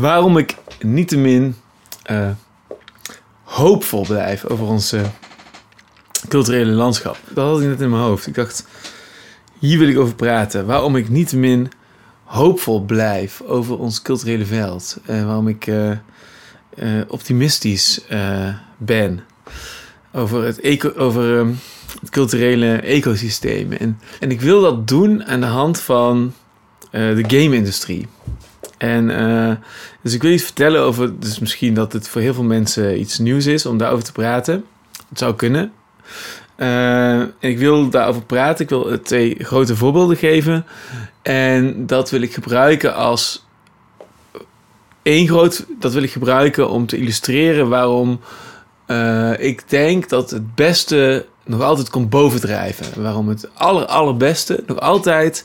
waarom ik niettemin hoopvol blijf over ons culturele landschap. Dat had ik net in mijn hoofd. Ik dacht, hier wil ik over praten. Waarom ik niettemin hoopvol blijf over ons culturele veld. Waarom ik optimistisch ben over het culturele ecosysteem. En ik wil dat doen aan de hand van de game-industrie. Dus ik wil iets vertellen over... Dus misschien dat het voor heel veel mensen iets nieuws is om daarover te praten. Het zou kunnen. En ik wil daarover praten. Ik wil 2 grote voorbeelden geven. En dat wil ik gebruiken als... Dat wil ik gebruiken om te illustreren waarom ik denk dat het beste nog altijd komt bovendrijven. Waarom het allerbeste nog altijd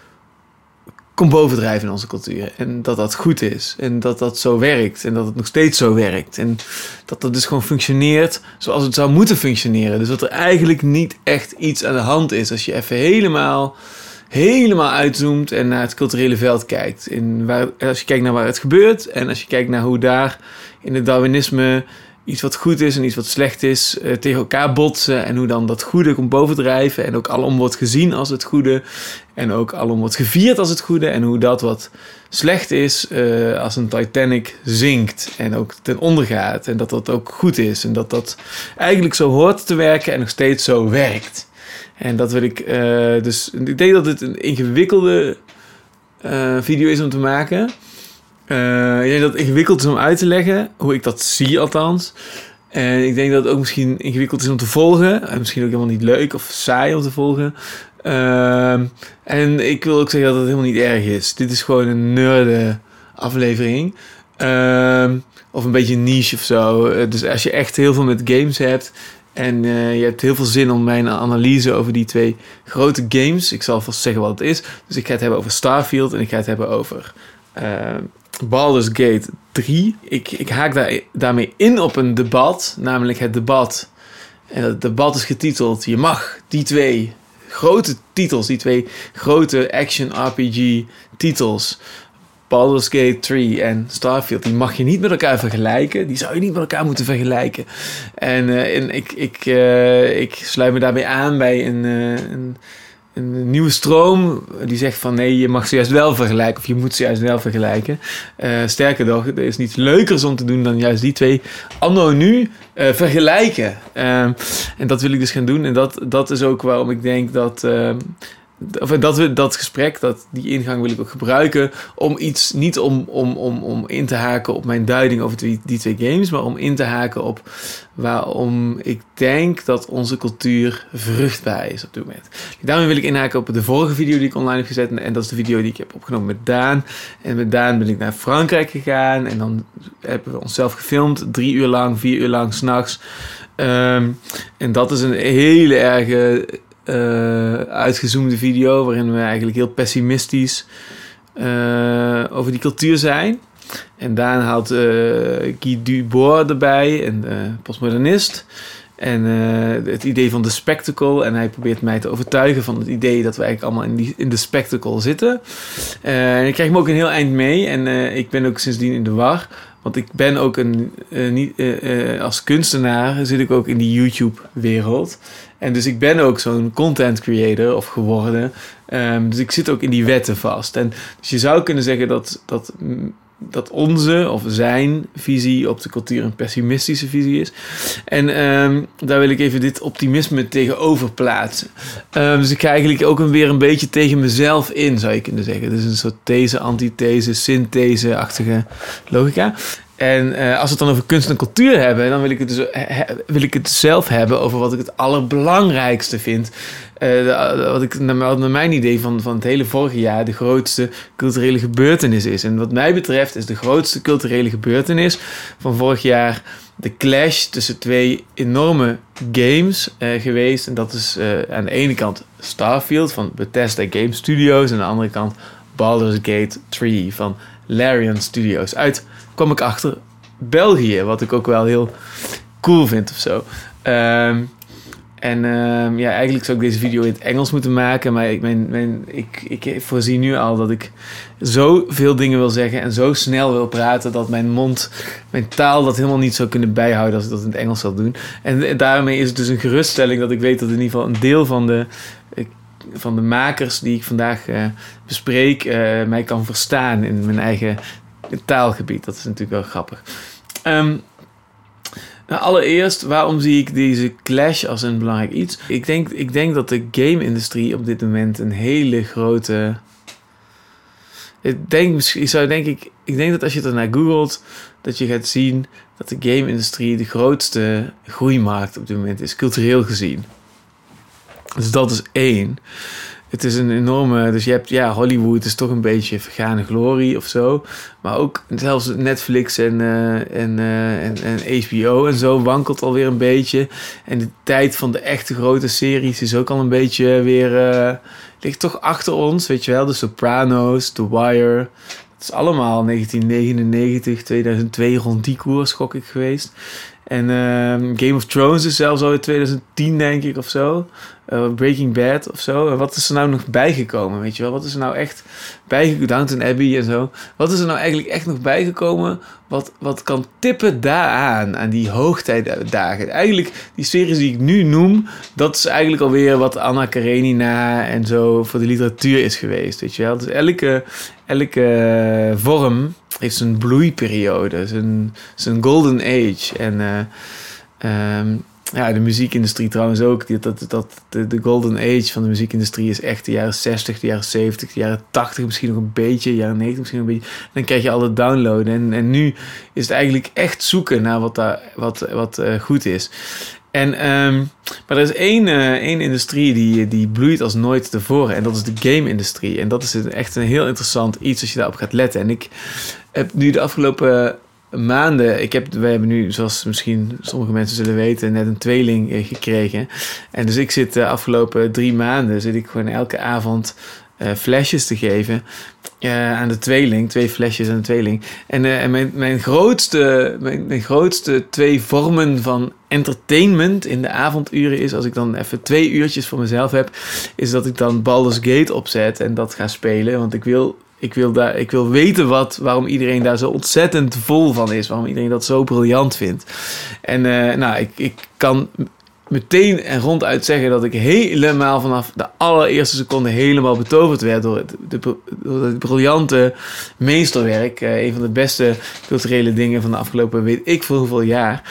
komt bovendrijven in onze cultuur. En dat dat goed is. En dat dat zo werkt. En dat het nog steeds zo werkt. En dat dat dus gewoon functioneert zoals het zou moeten functioneren. Dus dat er eigenlijk niet echt iets aan de hand is. Als je even helemaal uitzoomt en naar het culturele veld kijkt. Als je kijkt naar waar het gebeurt. En als je kijkt naar hoe daar in het Darwinisme iets wat goed is en iets wat slecht is tegen elkaar botsen. En hoe dan dat goede komt bovendrijven. En ook alom wordt gezien als het goede. En ook alom wordt gevierd als het goede. En hoe dat wat slecht is als een Titanic zinkt. En ook ten onder gaat. En dat dat ook goed is. En dat dat eigenlijk zo hoort te werken en nog steeds zo werkt. En dat wil ik... Dus ik denk dat het een ingewikkelde video is om te maken. Ik denk dat het ingewikkeld is om uit te leggen. Hoe ik dat zie althans. En ik denk dat het ook misschien ingewikkeld is om te volgen. En misschien ook helemaal niet leuk of saai om te volgen. En ik wil ook zeggen dat het helemaal niet erg is. Dit is gewoon een nerde aflevering. Of een beetje niche of zo. Dus als je echt heel veel met games hebt... En je hebt heel veel zin om mijn analyse over die 2 grote games. Ik zal vast zeggen wat het is. Dus ik ga het hebben over Starfield en ik ga het hebben over Baldur's Gate 3. Ik haak daarmee in op een debat, namelijk het debat. En dat debat is getiteld: je mag die 2 grote titels, die 2 grote action RPG titels, Baldur's Gate 3 en Starfield, die mag je niet met elkaar vergelijken. Die zou je niet met elkaar moeten vergelijken. En ik sluit me daarbij aan bij een nieuwe stroom die zegt van nee, je mag ze juist wel vergelijken of je moet ze juist wel vergelijken. Sterker nog, er is niets leukers om te doen dan juist die 2 anno nu vergelijken. En dat wil ik dus gaan doen. En dat is ook waarom ik denk dat... dat gesprek, die ingang wil ik ook gebruiken om iets, niet om in te haken op mijn duiding over die 2 games, maar om in te haken op waarom ik denk dat onze cultuur vruchtbaar is op dit moment. Daarmee wil ik inhaken op de vorige video die ik online heb gezet en dat is de video die ik heb opgenomen met Daan. En met Daan ben ik naar Frankrijk gegaan en dan hebben we onszelf gefilmd, 3 uur lang, 4 uur lang 's nachts. En dat is een hele erge... uitgezoomde video waarin we eigenlijk heel pessimistisch over die cultuur zijn. En Daan haalt Guy Debord erbij, een postmodernist. En het idee van de spectacle. En hij probeert mij te overtuigen van het idee dat we eigenlijk allemaal in de spectacle zitten. En ik krijg me ook een heel eind mee. En ik ben ook sindsdien in de war. Want ik ben ook als kunstenaar zit ik ook in die YouTube-wereld. En dus ik ben ook zo'n content creator geworden. Dus ik zit ook in die wetten vast. En dus je zou kunnen zeggen dat onze of zijn visie op de cultuur een pessimistische visie is. En daar wil ik even dit optimisme tegenover plaatsen. Dus ik ga eigenlijk ook weer een beetje tegen mezelf in, zou je kunnen zeggen. Dus een soort these, antithese, synthese-achtige logica. En als we het dan over kunst en cultuur hebben, dan wil ik het zelf hebben over wat ik het allerbelangrijkste vind. Wat ik naar mijn idee van het hele vorige jaar de grootste culturele gebeurtenis is. En wat mij betreft is de grootste culturele gebeurtenis van vorig jaar de clash tussen 2 enorme games geweest. En dat is aan de ene kant Starfield van Bethesda Game Studios en aan de andere kant Baldur's Gate 3 van Larian Studios. Kwam ik achter België, wat ik ook wel heel cool vind of zo. En eigenlijk zou ik deze video in het Engels moeten maken. Maar ik voorzie nu al dat ik zoveel dingen wil zeggen en zo snel wil praten dat mijn taal dat helemaal niet zou kunnen bijhouden als ik dat in het Engels zou doen. En daarmee is het dus een geruststelling dat ik weet dat in ieder geval een deel van de makers die ik vandaag bespreek mij kan verstaan in mijn eigen taalgebied. Dat is natuurlijk wel grappig. Nou, allereerst, waarom zie ik deze clash als een belangrijk iets? Ik denk dat de game-industrie op dit moment een hele grote... Ik denk dat als je ernaar googelt, dat je gaat zien dat de game-industrie de grootste groeimarkt op dit moment is, cultureel gezien. Dus dat is 1. Het is een enorme... Dus je hebt... Hollywood is toch een beetje vergane glorie of zo. Maar ook zelfs Netflix en HBO en zo wankelt alweer een beetje. En de tijd van de echte grote series is ook al een beetje weer... ligt toch achter ons, weet je wel. De Sopranos, The Wire. Dat is allemaal 1999, 2002 rond die koers, gok ik geweest. En Game of Thrones is zelfs al in 2010, denk ik, of zo. Breaking Bad of zo. En wat is er nou nog bijgekomen, weet je wel? Wat is er nou echt bijgekomen? Downton Abbey en zo. Wat is er nou eigenlijk echt nog bijgekomen wat kan tippen daaraan, aan die hoogtijdagen? Eigenlijk, die series die ik nu noem, dat is eigenlijk alweer wat Anna Karenina en zo voor de literatuur is geweest, weet je wel? Dus elke vorm heeft zijn bloeiperiode, zijn golden age. En de muziekindustrie trouwens ook. De golden age van de muziekindustrie is echt de jaren 60, de jaren 70, de jaren 80 misschien nog een beetje, de jaren 90 misschien nog een beetje. Dan krijg je alle downloaden. En nu is het eigenlijk echt zoeken naar wat goed is. Maar er is één industrie die bloeit als nooit tevoren. En dat is de game-industrie. En dat is echt een heel interessant iets als je daarop gaat letten. En ik heb nu de afgelopen maanden... wij hebben nu, zoals misschien sommige mensen zullen weten, net een tweeling gekregen. En dus ik zit de afgelopen 3 maanden... zit ik gewoon elke avond flesjes te geven aan de tweeling. 2 flesjes aan de tweeling. En mijn grootste 2 vormen van entertainment in de avonduren is, als ik dan even 2 uurtjes voor mezelf heb, is dat ik dan Baldur's Gate opzet en dat ga spelen. Want ik wil weten waarom iedereen daar zo ontzettend vol van is. Waarom iedereen dat zo briljant vindt. En ik kan meteen en ronduit zeggen dat ik helemaal vanaf de allereerste seconde helemaal betoverd werd door het briljante meesterwerk. Een van de beste culturele dingen van de afgelopen weet ik veel hoeveel jaar.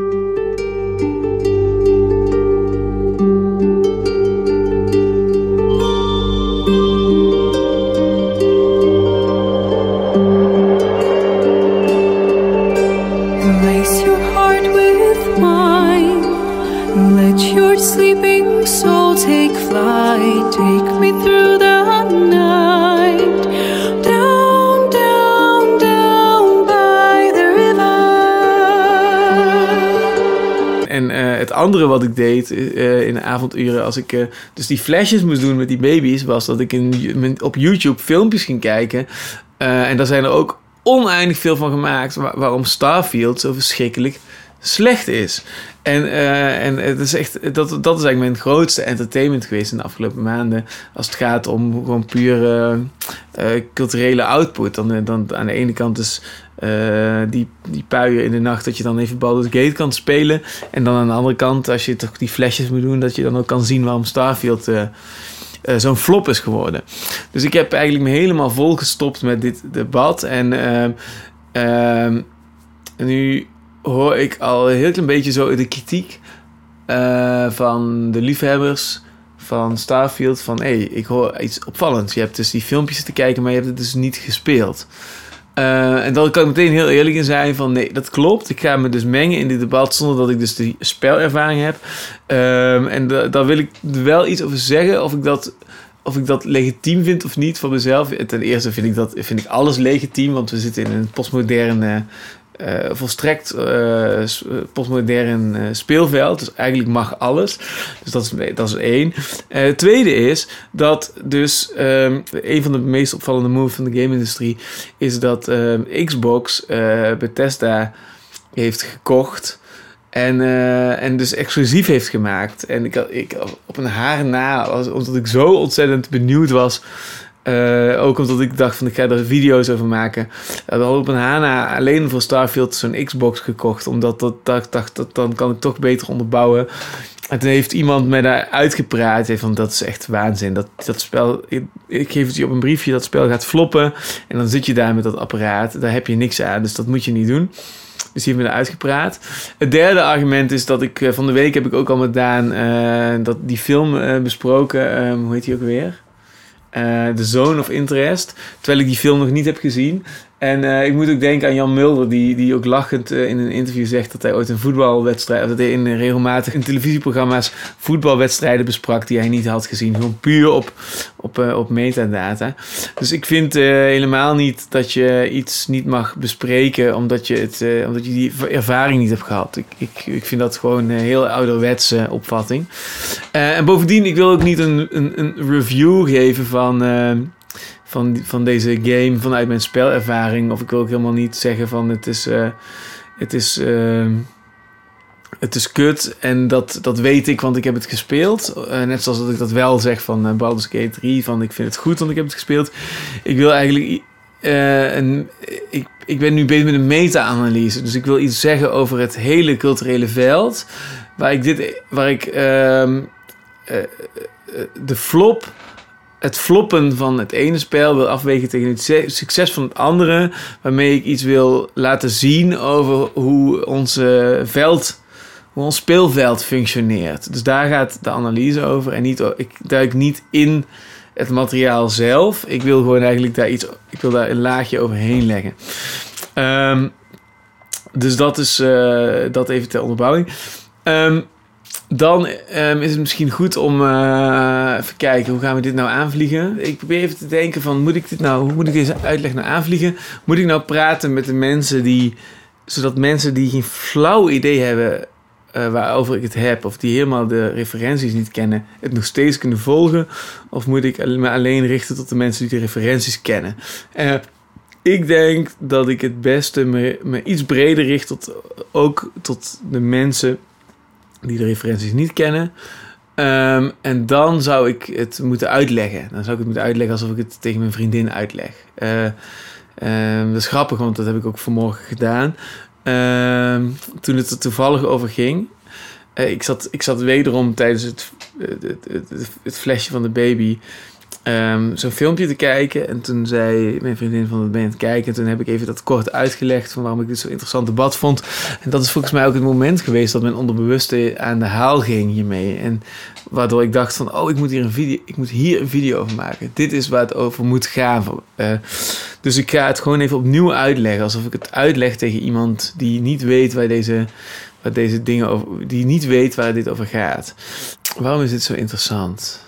Sleeping soul, take flight, take me through the night, down, down, down by the river. En het andere wat ik deed in de avonduren, als ik dus die flesjes moest doen met die baby's, was dat ik op YouTube filmpjes ging kijken. En daar zijn er ook oneindig veel van gemaakt waarom Starfield zo verschrikkelijk slecht is. En het is echt, dat is eigenlijk mijn grootste entertainment geweest in de afgelopen maanden. Als het gaat om gewoon puur culturele output. Dan aan de ene kant is die puien in de nacht dat je dan even Baldur's Gate kan spelen. En dan aan de andere kant, als je toch die flesjes moet doen, dat je dan ook kan zien waarom Starfield zo'n flop is geworden. Dus ik heb eigenlijk me helemaal volgestopt met dit debat. En nu hoor ik al een heel klein beetje zo de kritiek van de liefhebbers van Starfield. Van, ik hoor iets opvallends. Je hebt dus die filmpjes te kijken, maar je hebt het dus niet gespeeld. En dan kan ik meteen heel eerlijk in zijn van, nee, dat klopt. Ik ga me dus mengen in dit debat zonder dat ik dus die spelervaring heb. En daar wil ik wel iets over zeggen. Of ik dat legitiem vind of niet voor mezelf. Ten eerste vind ik alles legitiem, want we zitten in een postmoderne... volstrekt postmodern speelveld. Dus eigenlijk mag alles. Dus dat is 1. Het tweede is dat dus een van de meest opvallende moves van de game-industrie is dat Xbox Bethesda heeft gekocht En dus exclusief heeft gemaakt. En ik op een haar na, omdat ik zo ontzettend benieuwd was. Ook omdat ik dacht van ik ga er video's over maken. We hadden op een haar na alleen voor Starfield zo'n Xbox gekocht. Omdat ik dacht dat dan kan ik toch beter onderbouwen. En toen heeft iemand mij daar uitgepraat. Van dat is echt waanzin. Dat spel, ik geef het je op een briefje. Dat spel gaat floppen. En dan zit je daar met dat apparaat. Daar heb je niks aan. Dus dat moet je niet doen. Dus die heeft me daar uitgepraat. Het derde argument is dat ik van de week heb ik ook al met Daan die film besproken. Hoe heet die ook weer? The Zone of Interest. Terwijl ik die film nog niet heb gezien. En ik moet ook denken aan Jan Mulder, die ook lachend in een interview zegt dat hij ooit een voetbalwedstrijd, dat hij regelmatig in televisieprogramma's voetbalwedstrijden besprak die hij niet had gezien. Gewoon puur op metadata. Dus ik vind helemaal niet dat je iets niet mag bespreken omdat je die ervaring niet hebt gehad. Ik vind dat gewoon een heel ouderwetse opvatting. En bovendien, ik wil ook niet een review geven van deze game vanuit mijn spelervaring. Of ik wil ook helemaal niet zeggen van het is kut en dat weet ik, want ik heb het gespeeld. Net zoals dat ik dat wel zeg van Baldur's Gate 3, van ik vind het goed, want ik heb het gespeeld. Ik wil eigenlijk... ik ben nu bezig met een meta-analyse, dus ik wil iets zeggen over het hele culturele veld, waar ik het floppen van het ene spel wil afwegen tegen het succes van het andere, waarmee ik iets wil laten zien over hoe ons speelveld functioneert. Dus daar gaat de analyse over en ik duik niet in het materiaal zelf. Ik wil gewoon eigenlijk daar een laagje overheen leggen. Dus dat is dat even ter onderbouwing. Dan is het misschien goed om even kijken, hoe gaan we dit nou aanvliegen? Ik probeer even te denken van, hoe moet ik deze uitleg nou aanvliegen? Moet ik nou praten met de mensen zodat mensen die geen flauw idee hebben waarover ik het heb, of die helemaal de referenties niet kennen, het nog steeds kunnen volgen? Of moet ik me alleen richten tot de mensen die de referenties kennen? Ik denk dat ik het beste me iets breder richt tot de mensen die de referenties niet kennen. En dan zou ik het moeten uitleggen. Dan zou ik het moeten uitleggen alsof ik het tegen mijn vriendin uitleg. Dat is grappig, want dat heb ik ook vanmorgen gedaan. Toen het er toevallig over ging. Ik zat wederom tijdens het flesje van de baby zo'n filmpje te kijken. En toen zei mijn vriendin van, wat ben je aan het kijken? En toen heb ik even dat kort uitgelegd van waarom ik dit zo'n interessant debat vond. En dat is volgens mij ook het moment geweest dat mijn onderbewuste aan de haal ging hiermee. En waardoor ik dacht van, ik moet hier een video over maken. Dit is waar het over moet gaan. Dus ik ga het gewoon even opnieuw uitleggen. Alsof ik het uitleg tegen iemand die niet weet waar dit over gaat. Waarom is dit zo interessant?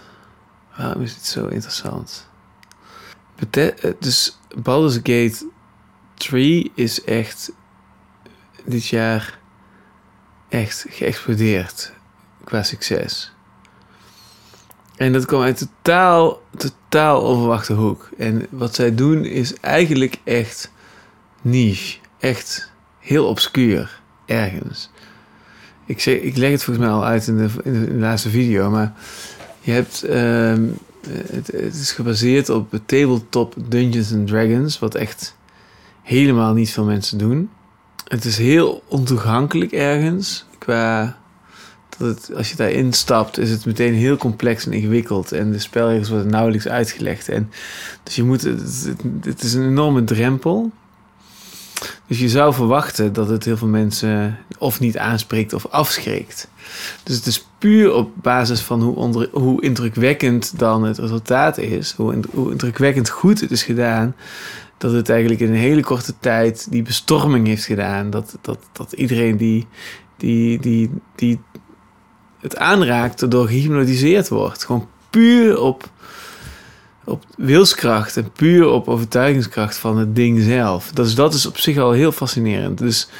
Dus Baldur's Gate 3 is echt dit jaar echt geëxplodeerd qua succes. En dat kwam uit totaal onverwachte hoek. En wat zij doen is eigenlijk echt niche. Echt heel obscuur ergens. Ik leg het volgens mij al uit in de laatste video, maar je hebt, het is gebaseerd op tabletop Dungeons & Dragons, wat echt helemaal niet veel mensen doen. Het is heel ontoegankelijk ergens. Als je daarin stapt, is het meteen heel complex en ingewikkeld. En de spelregels worden nauwelijks uitgelegd. Dus het is een enorme drempel. Dus je zou verwachten dat het heel veel mensen of niet aanspreekt of afschrikt. Dus het is puur op basis van hoe indrukwekkend dan het resultaat is. Hoe indrukwekkend goed het is gedaan. Dat het eigenlijk in een hele korte tijd die bestorming heeft gedaan. Dat iedereen die het aanraakt erdoor gehypnotiseerd wordt. Gewoon puur op wilskracht en puur op overtuigingskracht van het ding zelf. Dus dat is op zich al heel fascinerend. Dus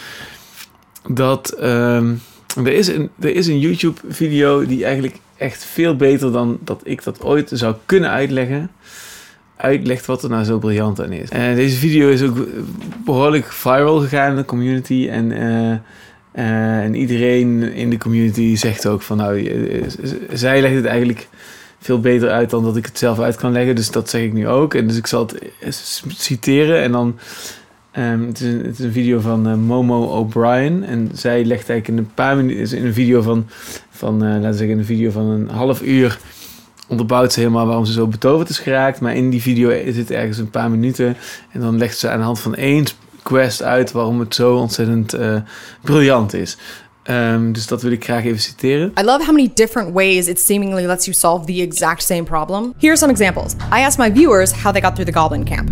er is een YouTube-video die eigenlijk echt veel beter dan dat ik dat ooit zou kunnen uitlegt wat er nou zo briljant aan is. En deze video is ook behoorlijk viral gegaan in de community. En En iedereen in de community zegt ook van... zij legt het eigenlijk veel beter uit dan dat ik het zelf uit kan leggen. Dus dat zeg ik nu ook. En dus ik zal het citeren. En dan... het is een video van Momo O'Brien. En zij legt eigenlijk in een paar minuten... is in een video laten we zeggen, een video van een half uur... onderbouwt ze helemaal waarom ze zo betoverd is geraakt. Maar in die video zit ergens een paar minuten. En dan legt ze aan de hand van één quest uit... waarom het zo ontzettend briljant is. Dus dat wil ik graag even citeren. I love how many different ways it seemingly lets you solve the exact same problem. Here are some examples. I asked my viewers how they got through the Goblin Camp.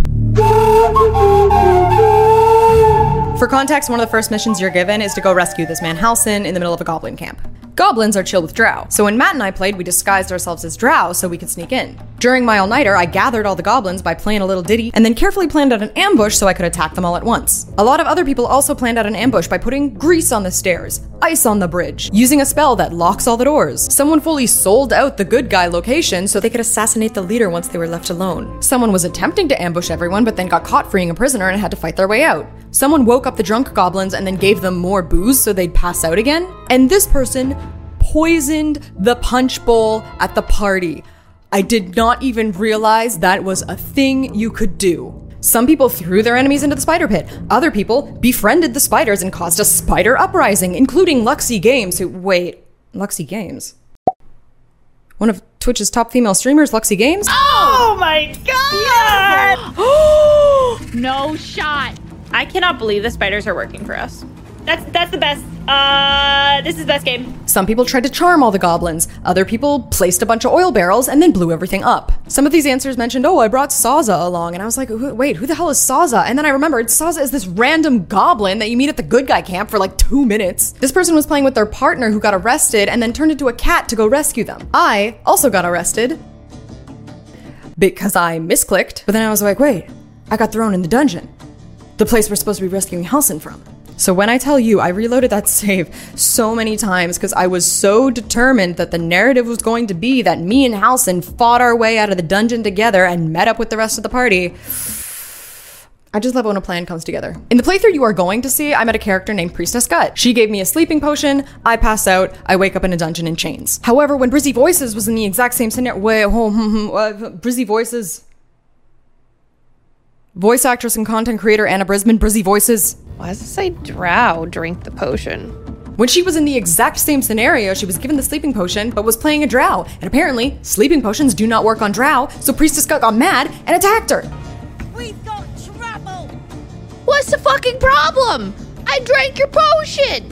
For context, one of the first missions you're given is to go rescue this man Halsin in the middle of a goblin camp. Goblins are chill with drow, so when Matt and I played, we disguised ourselves as drow so we could sneak in. During my all-nighter, I gathered all the goblins by playing a little ditty, and then carefully planned out an ambush so I could attack them all at once. A lot of other people also planned out an ambush by putting grease on the stairs, ice on the bridge, using a spell that locks all the doors. Someone fully sold out the good guy location so they could assassinate the leader once they were left alone. Someone was attempting to ambush everyone, but then got caught freeing a prisoner and had to fight their way out. Someone woke up the drunk goblins and then gave them more booze so they'd pass out again. And this person poisoned the punch bowl at the party. I did not even realize that was a thing you could do. Some people threw their enemies into the spider pit. Other people befriended the spiders and caused a spider uprising, including Luxy Games, who... Wait, Luxy Games? One of Twitch's top female streamers, Luxy Games? Oh my god! No shot. I cannot believe the spiders are working for us. That's the best. This is the best game. Some people tried to charm all the goblins. Other people placed a bunch of oil barrels and then blew everything up. Some of these answers mentioned, oh, I brought Saza along. And I was like, wait, who the hell is Saza? And then I remembered Saza is this random goblin that you meet at the good guy camp for like 2 minutes. This person was playing with their partner who got arrested and then turned into a cat to go rescue them. I also got arrested because I misclicked. But then I was like, wait, I got thrown in the dungeon. The place we're supposed to be rescuing Halsin from. So when I tell you, I reloaded that save so many times because I was so determined that the narrative was going to be that me and Halsin fought our way out of the dungeon together and met up with the rest of the party. I just love when a plan comes together. In the playthrough you are going to see, I met a character named Priestess Gut. She gave me a sleeping potion, I pass out, I wake up in a dungeon in chains. However, when Brizzy Voices was in the exact same scenario, Brizzy Voices... Voice actress and content creator Anna Brisbane, Brizzy Voices. Why does it say drow drink the potion? When she was in the exact same scenario, she was given the sleeping potion, but was playing a drow. And apparently, sleeping potions do not work on drow, so Priestess got mad and attacked her. We've got trouble! What's the fucking problem? I drank your potion!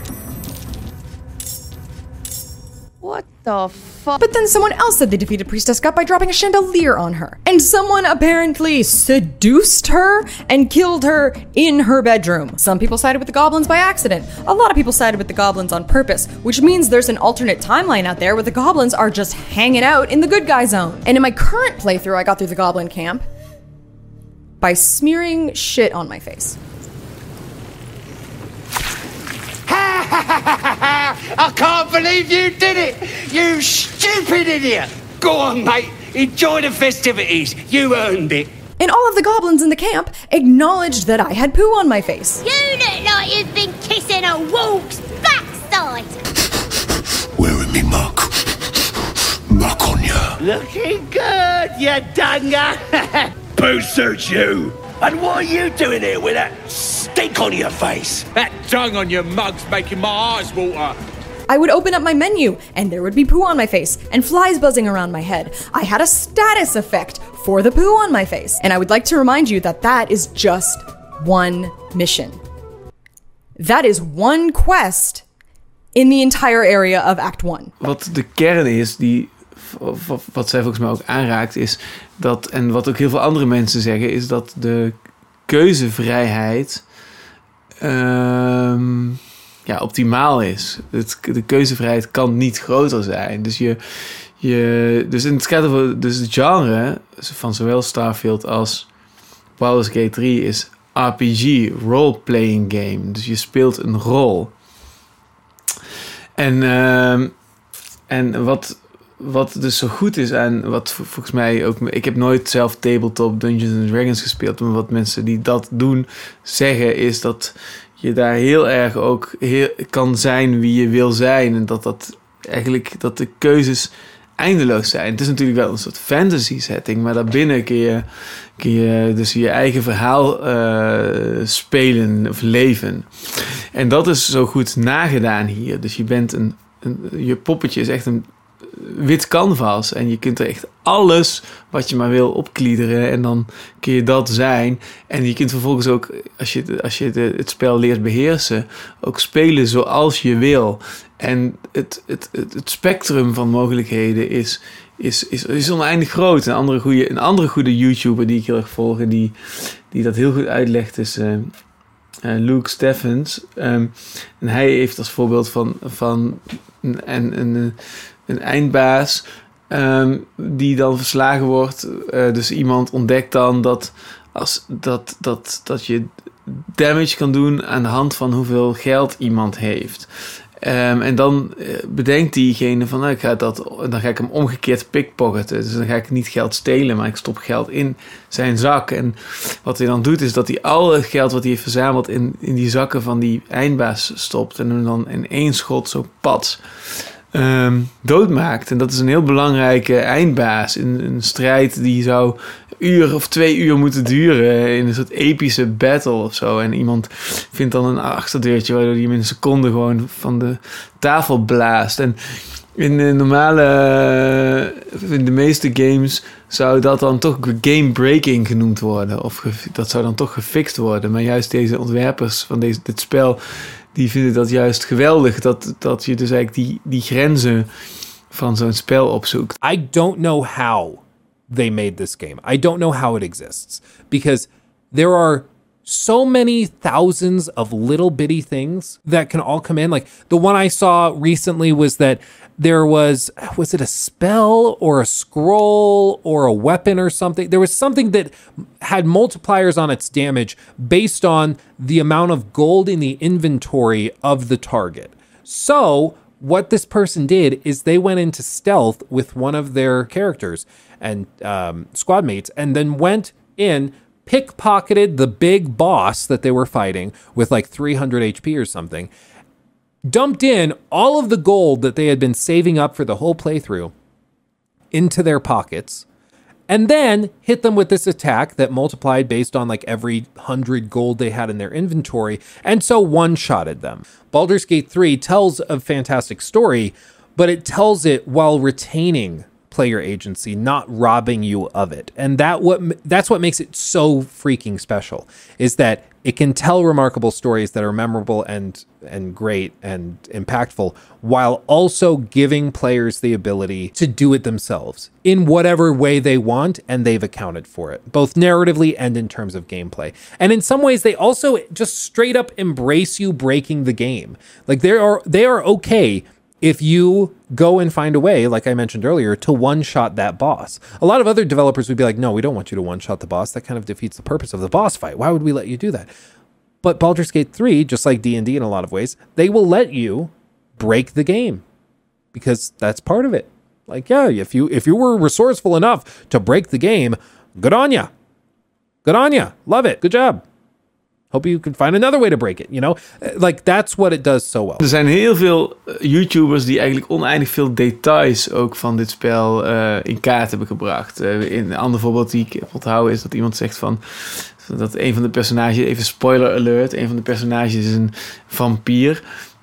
What the fuck? But then someone else said they defeated Priestess Gut by dropping a chandelier on her. And someone apparently seduced her and killed her in her bedroom. Some people sided with the goblins by accident. A lot of people sided with the goblins on purpose, which means there's an alternate timeline out there where the goblins are just hanging out in the good guy zone. And in my current playthrough, I got through the goblin camp by smearing shit on my face. I can't believe you did it! You stupid idiot! Go on, mate. Enjoy the festivities. You earned it. And all of the goblins in the camp acknowledged that I had poo on my face. You look like you've been kissing a wolf's backside! Wearing me muck. Muck on ya. Looking good, you dunger. Boo suits you. And what are you doing here with that stink on your face? That tongue on your mug's making my eyes water. I would open up my menu, and there would be poo on my face, and flies buzzing around my head. I had a status effect for the poo on my face. And I would like to remind you that that is just one mission. That is one quest in the entire area of Act 1. Wat de kern is, wat zij volgens mij ook aanraakt, is dat, en wat ook heel veel andere mensen zeggen, is dat de keuzevrijheid optimaal is. De keuzevrijheid kan niet groter zijn. Dus dus het gaat over dus het genre van zowel Starfield als Baldur's Gate 3 is RPG, role-playing game. Dus je speelt een rol. En wat dus zo goed is aan wat volgens mij ook... Ik heb nooit zelf tabletop Dungeons & Dragons gespeeld. Maar wat mensen die dat doen zeggen is dat je daar heel erg ook kan zijn wie je wil zijn. En dat de keuzes eindeloos zijn. Het is natuurlijk wel een soort fantasy setting, maar daarbinnen kun je dus je eigen verhaal spelen of leven. En dat is zo goed nagedaan hier. Dus je bent je poppetje is echt een wit canvas en je kunt er echt alles wat je maar wil opkliederen en dan kun je dat zijn. En je kunt vervolgens ook, als je het spel leert beheersen, ook spelen zoals je wil. En het spectrum van mogelijkheden is oneindig groot. Een andere goede YouTuber die ik heel erg volg en die dat heel goed uitlegt is Luke Steffens. En hij heeft als voorbeeld van een eindbaas die dan verslagen wordt. Dus iemand ontdekt dan dat je damage kan doen aan de hand van hoeveel geld iemand heeft. En dan bedenkt diegene van, dan ga ik hem omgekeerd pickpocketen. Dus dan ga ik niet geld stelen, maar ik stop geld in zijn zak. En wat hij dan doet, is dat hij al het geld wat hij heeft verzameld in die zakken van die eindbaas stopt. En hem dan in één schot zo pats doodmaakt. En dat is een heel belangrijke eindbaas in een strijd die zou 1 uur of 2 uur moeten duren in een soort epische battle of zo. En iemand vindt dan een achterdeurtje waardoor hij hem in een seconde gewoon van de tafel blaast. En in de meeste games zou dat dan toch game breaking genoemd worden. Of dat zou dan toch gefixt worden. Maar juist deze ontwerpers van dit spel, die vinden dat juist geweldig. Dat je dus eigenlijk die grenzen van zo'n spel opzoekt. I don't know how they made this game. I don't know how it exists. Because there are so many thousands of little bitty things that can all come in. Like the one I saw recently was that there was it a spell or a scroll or a weapon or something? There was something that had multipliers on its damage based on the amount of gold in the inventory of the target. So what this person did is they went into stealth with one of their characters and squad mates, and then went in, pickpocketed the big boss that they were fighting with like 300 HP or something, dumped in all of the gold that they had been saving up for the whole playthrough into their pockets, and then hit them with this attack that multiplied based on like every 100 gold they had in their inventory, and so one-shotted them. Baldur's Gate 3 tells a fantastic story, but it tells it while retaining player agency, not robbing you of it. And that's what makes it so freaking special, is that it can tell remarkable stories that are memorable and great and impactful, while also giving players the ability to do it themselves in whatever way they want, and they've accounted for it, both narratively and in terms of gameplay. And in some ways, they also just straight up embrace you breaking the game. Like they are okay if you go and find a way, like I mentioned earlier, to one-shot that boss. A lot of other developers would be like, no, we don't want you to one-shot the boss. That kind of defeats the purpose of the boss fight. Why would we let you do that? But Baldur's Gate 3, just like D&D in a lot of ways, they will let you break the game because that's part of it. Like, yeah, if you were resourceful enough to break the game, good on ya. Good on ya. Love it. Good job. Hope you can find another way to break it, you know? Like, that's what it does so well. Er zijn heel veel YouTubers die eigenlijk oneindig veel details ook van dit spel in kaart hebben gebracht. Een ander voorbeeld die ik heb onthouden is dat iemand zegt van dat een van de personages, even spoiler alert, een van de personages is een vampier.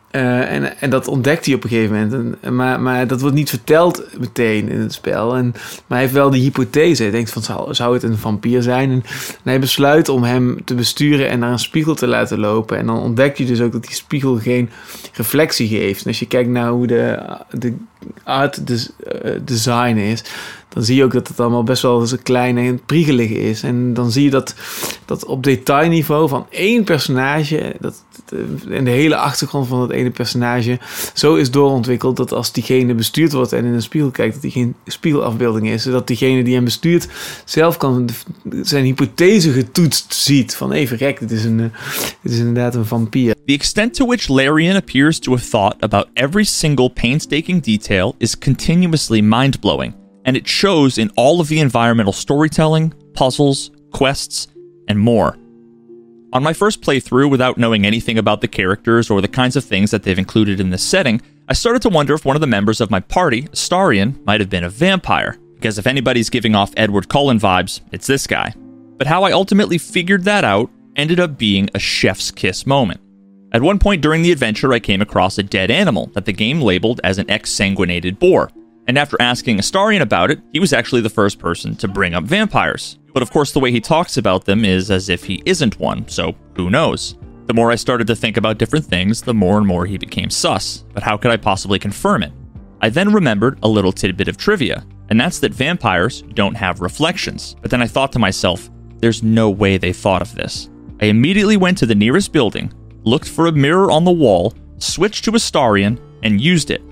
En dat ontdekt hij op een gegeven moment. Maar dat wordt niet verteld meteen in het spel. Maar hij heeft wel die hypothese. Hij denkt van, zou het een vampier zijn? En hij besluit om hem te besturen en naar een spiegel te laten lopen. En dan ontdek je dus ook dat die spiegel geen reflectie geeft. En als je kijkt naar hoe de art design is, dan zie je ook dat het allemaal best wel eens klein en priegelig is. En dan zie je dat op detailniveau van één personage, en de hele achtergrond van dat ene personage zo is doorontwikkeld dat als diegene bestuurd wordt en in een spiegel kijkt, dat die geen spiegelafbeelding is. Zodat diegene die hem bestuurt zelf kan zijn hypothese getoetst ziet. Van verrek, dit is inderdaad een vampier. The extent to which Larian appears to have thought about every single painstaking detail is continuously mind-blowing. And it shows in all of the environmental storytelling, puzzles, quests, and more. On my first playthrough, without knowing anything about the characters or the kinds of things that they've included in this setting, I started to wonder if one of the members of my party, Astarion, might have been a vampire, because if anybody's giving off Edward Cullen vibes, it's this guy. But how I ultimately figured that out ended up being a chef's kiss moment. At one point during the adventure, I came across a dead animal that the game labeled as an exsanguinated boar, and after asking Astarion about it, he was actually the first person to bring up vampires. But of course the way he talks about them is as if he isn't one, so who knows? The more I started to think about different things, the more and more he became sus, but how could I possibly confirm it? I then remembered a little tidbit of trivia, and that's that vampires don't have reflections. But then I thought to myself, there's no way they thought of this. I immediately went to the nearest building, looked for a mirror on the wall, switched to Astarion, and used it.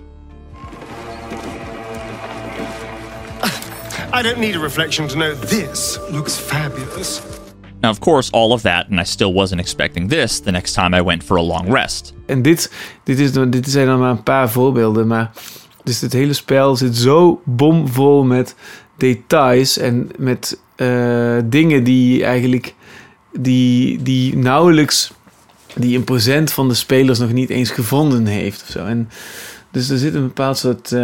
I don't need a reflection to know this looks fabulous. Now, of course, all of that, and I still wasn't expecting this the next time I went for a long rest. En dit zijn dan maar een paar voorbeelden, maar dus het hele spel zit zo bomvol met details en met dingen die eigenlijk die nauwelijks die 1% van de spelers nog niet eens gevonden heeft of zo. En dus er zit een bepaald soort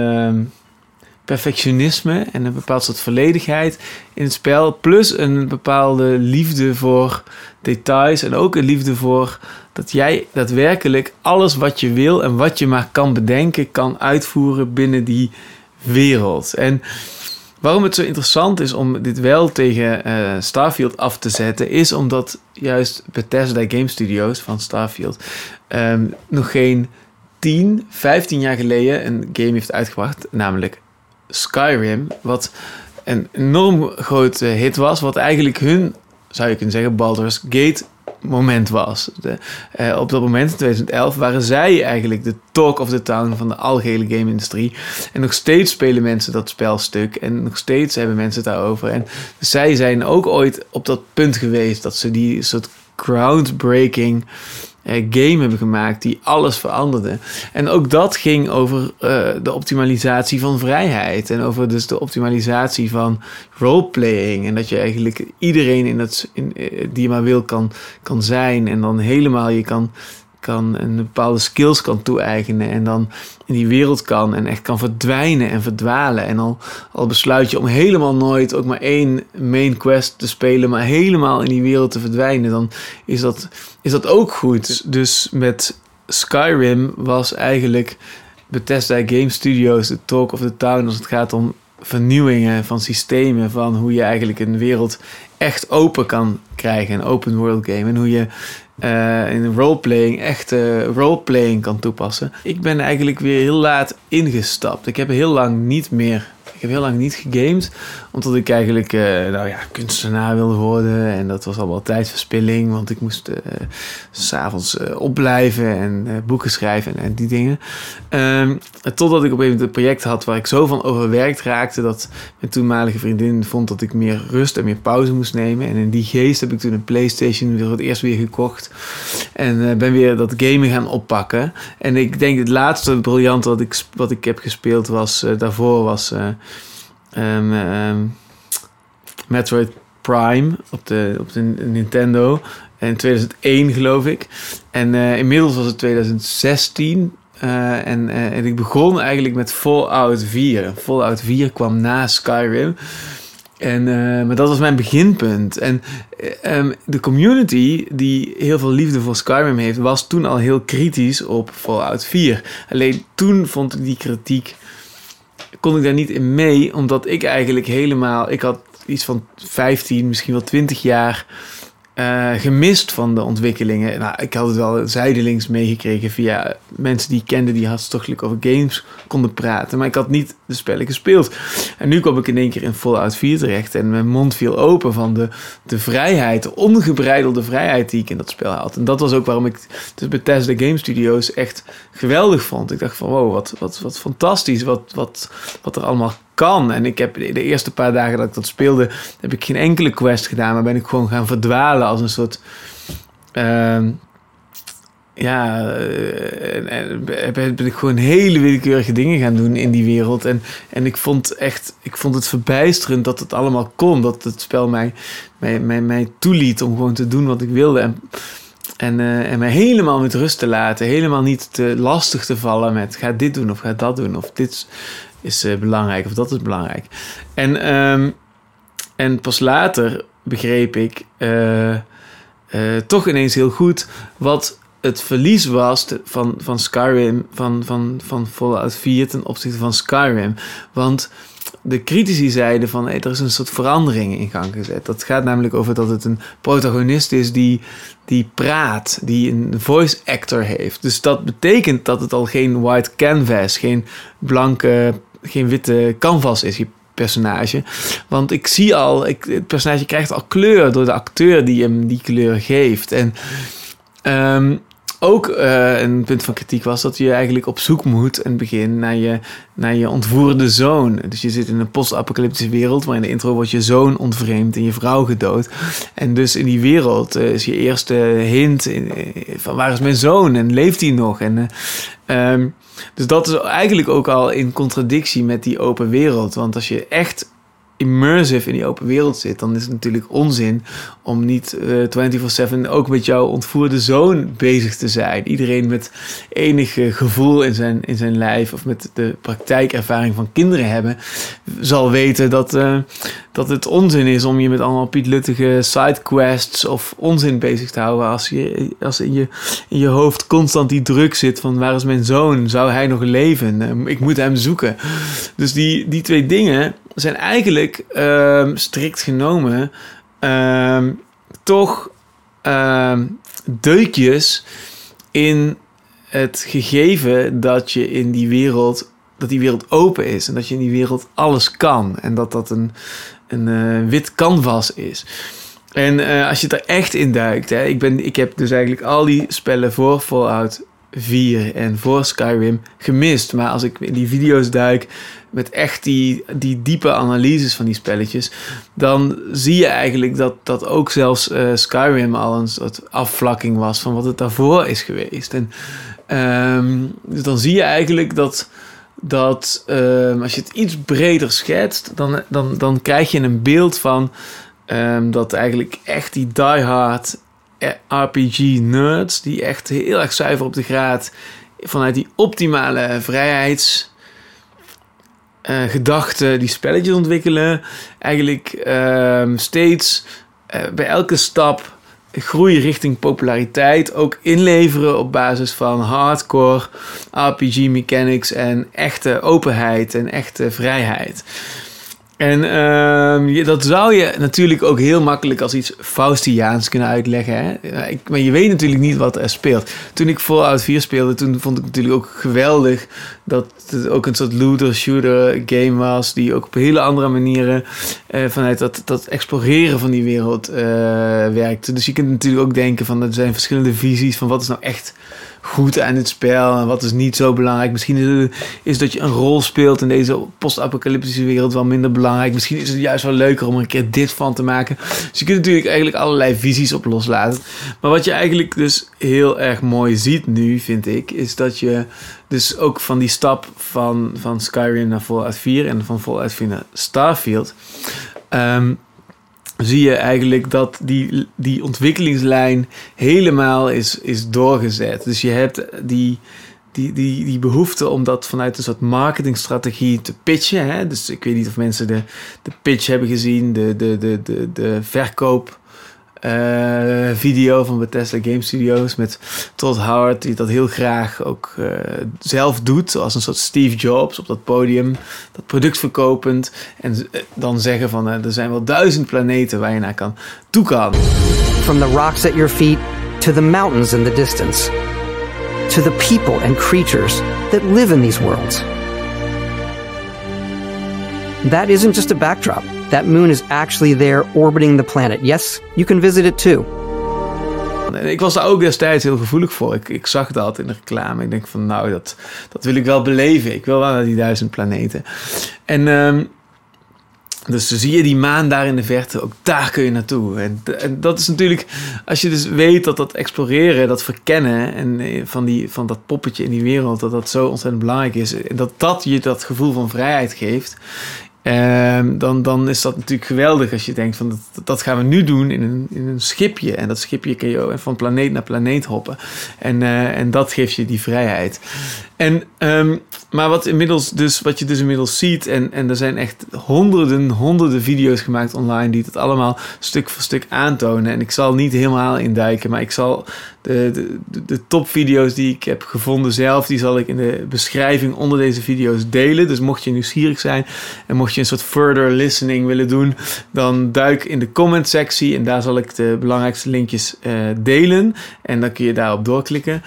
perfectionisme en een bepaald soort volledigheid in het spel, plus een bepaalde liefde voor details en ook een liefde voor dat jij daadwerkelijk alles wat je wil en wat je maar kan bedenken kan uitvoeren binnen die wereld. En waarom het zo interessant is om dit wel tegen Starfield af te zetten, is omdat juist Bethesda Game Studios van Starfield nog geen 10, 15 jaar geleden een game heeft uitgebracht, namelijk Skyrim, wat een enorm grote hit was, wat eigenlijk hun, zou je kunnen zeggen, Baldur's Gate moment was. Op dat moment, in 2011, waren zij eigenlijk de talk of the town van de algehele game-industrie. En nog steeds spelen mensen dat spelstuk en nog steeds hebben mensen het daarover. En zij zijn ook ooit op dat punt geweest dat ze die soort groundbreaking game hebben gemaakt die alles veranderde. En ook dat ging over de optimalisatie van vrijheid en over dus de optimalisatie van roleplaying en dat je eigenlijk iedereen die je maar wil kan zijn en dan helemaal je kan een bepaalde skills kan toe-eigenen en dan in die wereld kan en echt kan verdwijnen en verdwalen en al besluit je om helemaal nooit ook maar één main quest te spelen, maar helemaal in die wereld te verdwijnen, dan is dat ook goed. Dus met Skyrim was eigenlijk Bethesda Game Studios de talk of the town als het gaat om vernieuwingen van systemen, van hoe je eigenlijk een wereld echt open kan krijgen, een open world game, en hoe je in roleplaying echt roleplaying kan toepassen. Ik ben eigenlijk weer heel laat ingestapt. Ik heb heel lang niet gegamed, omdat ik eigenlijk kunstenaar wilde worden en dat was allemaal tijdverspilling, want ik moest 's avonds opblijven en boeken schrijven en die dingen. Totdat ik op een gegeven moment een project had waar ik zo van overwerkt raakte dat mijn toenmalige vriendin vond dat ik meer rust en meer pauze moest nemen. En in die geest heb ik toen een PlayStation voor het eerst weer gekocht en ben weer dat gamen gaan oppakken. En ik denk het laatste briljante wat ik heb gespeeld was daarvoor was Metroid Prime op de Nintendo in 2001 geloof ik. En inmiddels was het 2016 en ik begon eigenlijk met Fallout 4. Fallout 4 kwam na Skyrim. Maar dat was mijn beginpunt. En de community die heel veel liefde voor Skyrim heeft, was toen al heel kritisch op Fallout 4. Alleen toen vond ik die kritiek, kon ik daar niet in mee, omdat ik eigenlijk ik had iets van 15, misschien wel 20 jaar gemist van de ontwikkelingen. Nou, ik had het wel zijdelings meegekregen via mensen die ik kende die hartstochtelijk over games konden praten, maar ik had niet de spellen gespeeld. En nu kwam ik in één keer in Fallout 4 terecht en mijn mond viel open van de vrijheid, de ongebreidelde vrijheid die ik in dat spel had. En dat was ook waarom ik de Bethesda Game Studios echt geweldig vond. Ik dacht van wow, wat fantastisch, wat er allemaal kan. En ik heb de eerste paar dagen dat ik dat speelde, heb ik geen enkele quest gedaan, maar ben ik gewoon gaan verdwalen als een soort ben ik gewoon hele willekeurige dingen gaan doen in die wereld. En ik vond het verbijsterend dat het allemaal kon. Dat het spel mij toeliet om gewoon te doen wat ik wilde. En mij helemaal met rust te laten. Helemaal niet te lastig te vallen met ga dit doen of ga dat doen. Of dit is belangrijk of dat is belangrijk. En pas later begreep ik toch ineens heel goed wat het verlies was van Skyrim, van Fallout 4 ten opzichte van Skyrim. Want de critici zeiden van er is een soort verandering in gang gezet. Dat gaat namelijk over dat het een protagonist is die praat, die een voice actor heeft. Dus dat betekent dat het al geen white canvas, geen witte canvas is, je personage. Want ik zie al, het personage krijgt al kleur door de acteur die hem die kleur geeft. En ook een punt van kritiek was dat je eigenlijk op zoek moet in het begin naar je ontvoerde zoon. Dus je zit in een post-apocalyptische wereld, maar in de intro wordt je zoon ontvreemd en je vrouw gedood. En dus in die wereld is je eerste hint van waar is mijn zoon en leeft hij nog? Dus dat is eigenlijk ook al in contradictie met die open wereld. Want als je echt immersive in die open wereld zit, dan is het natuurlijk onzin om niet 24/7 ook met jouw ontvoerde zoon bezig te zijn. Iedereen met enig gevoel in zijn lijf of met de praktijkervaring van kinderen hebben, zal weten dat het onzin is om je met allemaal pietluttige sidequests of onzin bezig te houden als in je hoofd constant die druk zit van waar is mijn zoon? Zou hij nog leven? Ik moet hem zoeken. Dus die twee dingen zijn eigenlijk strikt genomen toch deukjes in het gegeven dat je in die wereld, dat die wereld open is en dat je in die wereld alles kan en dat een wit canvas is. En als je er echt in duikt, hè, ik heb dus eigenlijk al die spellen voor Fallout 4 en voor Skyrim gemist, maar als ik in die video's duik met echt die diepe analyses van die spelletjes, dan zie je eigenlijk dat ook zelfs Skyrim al een soort afvlakking was van wat het daarvoor is geweest. En dus dan zie je eigenlijk dat als je het iets breder schetst, dan krijg je een beeld van dat eigenlijk echt die diehard RPG-nerds, die echt heel erg zuiver op de graad vanuit die optimale vrijheidsgedachten die spelletjes ontwikkelen, eigenlijk steeds bij elke stap groei richting populariteit ook inleveren op basis van hardcore RPG mechanics en echte openheid en echte vrijheid. En dat zou je natuurlijk ook heel makkelijk als iets Faustiaans kunnen uitleggen. Hè? Maar je weet natuurlijk niet wat er speelt. Toen ik Fallout 4 speelde, toen vond ik natuurlijk ook geweldig dat het ook een soort looter-shooter game was, die ook op hele andere manieren vanuit dat exploreren van die wereld werkte. Dus je kunt natuurlijk ook denken van er zijn verschillende visies van wat is nou echt goed aan het spel en wat is niet zo belangrijk. Misschien is dat je een rol speelt in deze post-apocalyptische wereld wel minder belangrijk. Misschien is het juist wel leuker om er een keer dit van te maken. Dus je kunt natuurlijk eigenlijk allerlei visies op loslaten. Maar wat je eigenlijk dus heel erg mooi ziet nu, vind ik, is dat je dus ook van die stap van Skyrim naar Fallout 4 en van Fallout 4 naar Starfield zie je eigenlijk dat die ontwikkelingslijn helemaal is doorgezet. Dus je hebt die behoefte om dat vanuit een soort marketingstrategie te pitchen. Hè? Dus ik weet niet of mensen de pitch hebben gezien, de verkoop video van Bethesda Game Studios met Todd Howard, die dat heel graag ook zelf doet, als een soort Steve Jobs op dat podium, dat product verkopend en dan zeggen van er zijn wel 1000 planeten waar je naar toe kan. From the rocks at your feet to the mountains in the distance, to the people and creatures that live in these worlds. That isn't just a backdrop. That moon is actually there orbiting the planet. Yes, you can visit it too. Ik was daar ook destijds heel gevoelig voor. Ik zag dat in de reclame. Ik denk van nou, dat wil ik wel beleven. Ik wil wel naar die 1000 planeten. En Dus zie je die maan daar in de verte, ook daar kun je naartoe. En dat is natuurlijk, als je dus weet dat exploreren, dat verkennen en van dat poppetje in die wereld, dat zo ontzettend belangrijk is. En dat je dat gevoel van vrijheid geeft. Dan is dat natuurlijk geweldig als je denkt van dat gaan we nu doen in een schipje. En dat schipje kun je van planeet naar planeet hoppen. En dat geeft je die vrijheid. Maar wat je dus inmiddels ziet, en er zijn echt honderden video's gemaakt online die het allemaal stuk voor stuk aantonen. En ik zal niet helemaal induiken, maar ik zal de topvideo's die ik heb gevonden zelf, die zal ik in de beschrijving onder deze video's delen. Dus mocht je nieuwsgierig zijn en mocht je een soort further listening willen doen, dan duik in de comment sectie en daar zal ik de belangrijkste linkjes delen. En dan kun je daarop doorklikken.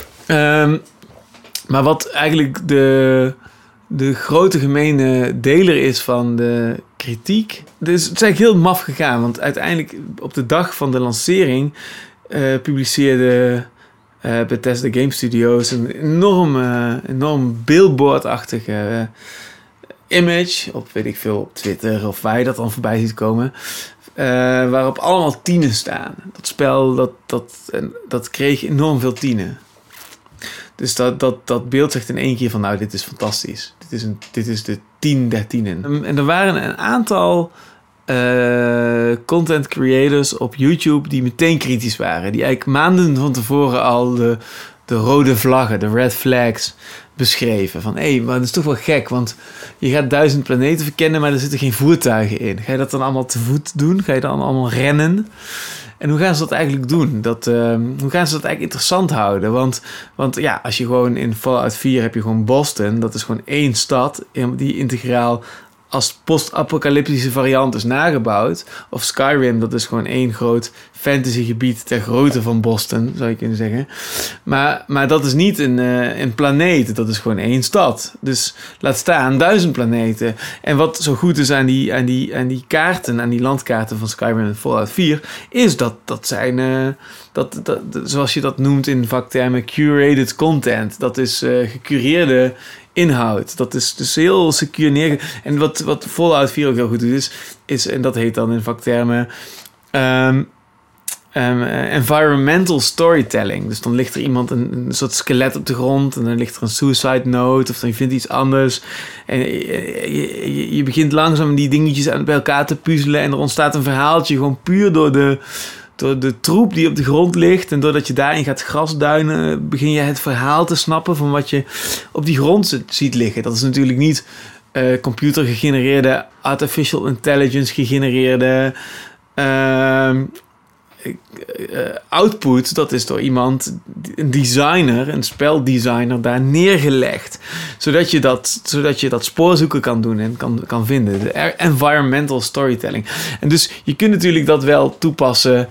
Maar wat eigenlijk de grote gemene deler is van de kritiek. Dus het is eigenlijk heel maf gegaan. Want uiteindelijk op de dag van de lancering publiceerde Bethesda Game Studios een enorm billboardachtige image. Op weet ik veel, op Twitter of waar je dat dan voorbij ziet komen. Waarop allemaal 10 staan. Dat spel dat kreeg enorm veel 10. Dus dat beeld zegt in één keer van, nou, dit is fantastisch. Dit is de 10 der 10. En er waren een aantal content creators op YouTube die meteen kritisch waren. Die eigenlijk maanden van tevoren al de rode vlaggen, de red flags, beschreven. Van, maar dat is toch wel gek, want je gaat 1000 planeten verkennen, maar er zitten geen voertuigen in. Ga je dat dan allemaal te voet doen? Ga je dan allemaal rennen? En hoe gaan ze dat eigenlijk doen? Hoe gaan ze dat eigenlijk interessant houden? Want ja, als je gewoon in Fallout 4 heb je gewoon Boston. Dat is gewoon één stad die integraal als post-apocalyptische variant is nagebouwd. Of Skyrim, dat is gewoon één groot fantasygebied ter grootte van Boston, zou je kunnen zeggen. Maar dat is niet een planeet, dat is gewoon één stad. Dus laat staan 1000 planeten. En wat zo goed is aan die kaarten, aan die landkaarten van Skyrim en Fallout 4, is dat zijn, zoals je dat noemt in vaktermen, curated content. Dat is gecureerde inhoud. Dat is dus heel secuur neergelegd. En wat Fallout 4 ook heel goed doet is en dat heet dan in vaktermen environmental storytelling. Dus dan ligt er iemand een soort skelet op de grond en dan ligt er een suicide note of dan je vindt iets anders en je begint langzaam die dingetjes bij elkaar te puzzelen en er ontstaat een verhaaltje gewoon puur door de troep die op de grond ligt en doordat je daarin gaat grasduinen, begin je het verhaal te snappen van wat je op die grond ziet liggen. Dat is natuurlijk niet computergegenereerde, artificial intelligence gegenereerde output. Dat is door iemand, een designer, een speldesigner daar neergelegd. Zodat je dat spoorzoeken kan doen en kan vinden. De environmental storytelling. En dus je kunt natuurlijk dat wel toepassen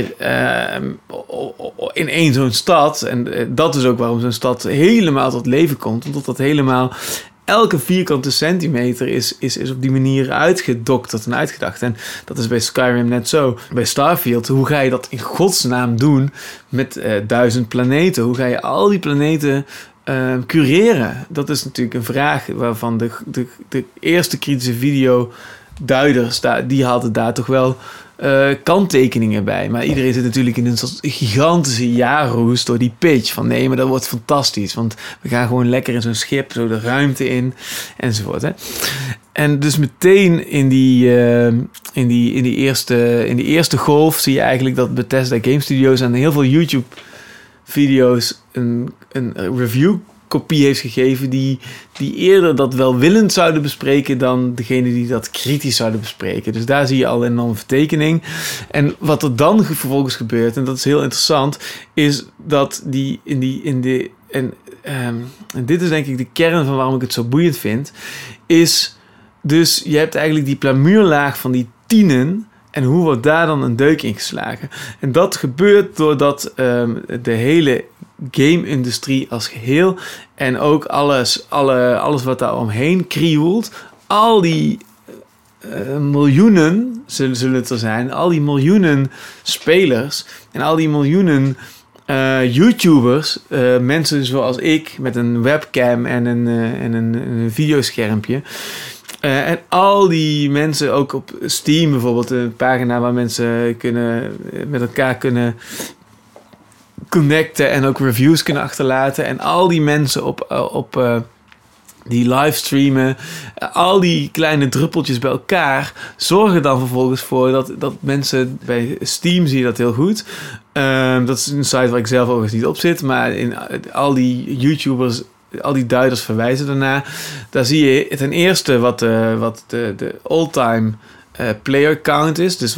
in één zo'n stad. En dat is ook waarom zo'n stad helemaal tot leven komt. Omdat dat helemaal elke vierkante centimeter is op die manier uitgedokterd en uitgedacht. En dat is bij Skyrim net zo. Bij Starfield, hoe ga je dat in godsnaam doen met 1000 planeten? Hoe ga je al die planeten cureren? Dat is natuurlijk een vraag waarvan de eerste kritische videoduiders, die hadden daar toch wel kanttekeningen bij. Maar iedereen zit natuurlijk in een soort gigantische jaarroes door die pitch. Van nee, maar dat wordt fantastisch. Want we gaan gewoon lekker in zo'n schip, zo de ruimte in, enzovoort. Hè. En dus meteen in die eerste golf zie je eigenlijk dat Bethesda Game Studios aan heel veel YouTube-video's een review-kopie heeft gegeven die eerder dat welwillend zouden bespreken dan degene die dat kritisch zouden bespreken. Dus daar zie je al een enorme vertekening. En wat er dan vervolgens gebeurt, en dat is heel interessant, is dat en dit is denk ik de kern van waarom ik het zo boeiend vind, is dus je hebt eigenlijk die plamuurlaag van die 10 en hoe wordt daar dan een deuk in geslagen? En dat gebeurt doordat de hele game-industrie als geheel en ook alles wat daar omheen krioelt, al die miljoenen zullen het er zijn, al die miljoenen spelers en al die miljoenen YouTubers, mensen zoals ik met een webcam en een videoschermpje, En al die mensen, ook op Steam bijvoorbeeld, een pagina waar mensen met elkaar kunnen connecten en ook reviews kunnen achterlaten. En al die mensen op die livestreamen, al die kleine druppeltjes bij elkaar zorgen dan vervolgens voor dat mensen, bij Steam zie je dat heel goed. Dat is een site waar ik zelf overigens niet op zit, maar in al die YouTubers, al die duiders verwijzen daarna. Daar zie je ten eerste wat de all-time player count is. Dus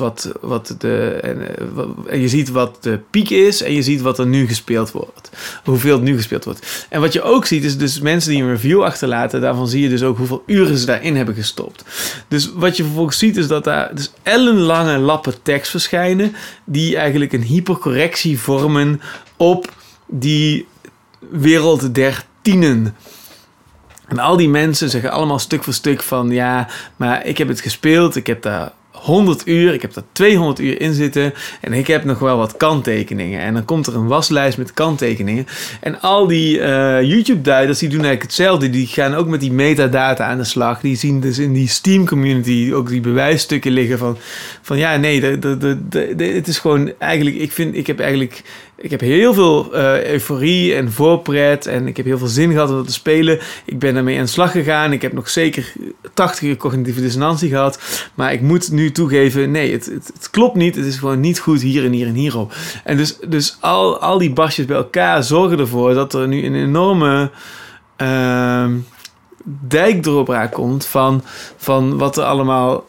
en je ziet wat de piek is en je ziet wat er nu gespeeld wordt. Hoeveel het nu gespeeld wordt. En wat je ook ziet is dus mensen die een review achterlaten, daarvan zie je dus ook hoeveel uren ze daarin hebben gestopt. Dus wat je vervolgens ziet is dat daar dus ellenlange lappen tekst verschijnen die eigenlijk een hypercorrectie vormen op die wereld der tienen. En al die mensen zeggen allemaal stuk voor stuk van ja, maar ik heb het gespeeld, ik heb daar 100 uur, ik heb daar 200 uur in zitten en ik heb nog wel wat kanttekeningen. En dan komt er een waslijst met kanttekeningen. En al die YouTube-duiders, die doen eigenlijk hetzelfde. Die gaan ook met die metadata aan de slag. Die zien dus in die Steam-community ook die bewijsstukken liggen van ja, nee, het is gewoon eigenlijk, ik heb heel veel euforie en voorpret en ik heb heel veel zin gehad om dat te spelen. Ik ben daarmee aan de slag gegaan. Ik heb nog zeker 80 cognitieve dissonantie gehad. Maar ik moet nu toegeven, nee, het klopt niet. Het is gewoon niet goed hier en hier en hierop. En dus al die barstjes bij elkaar zorgen ervoor dat er nu een enorme dijkdoorbraak komt van wat er allemaal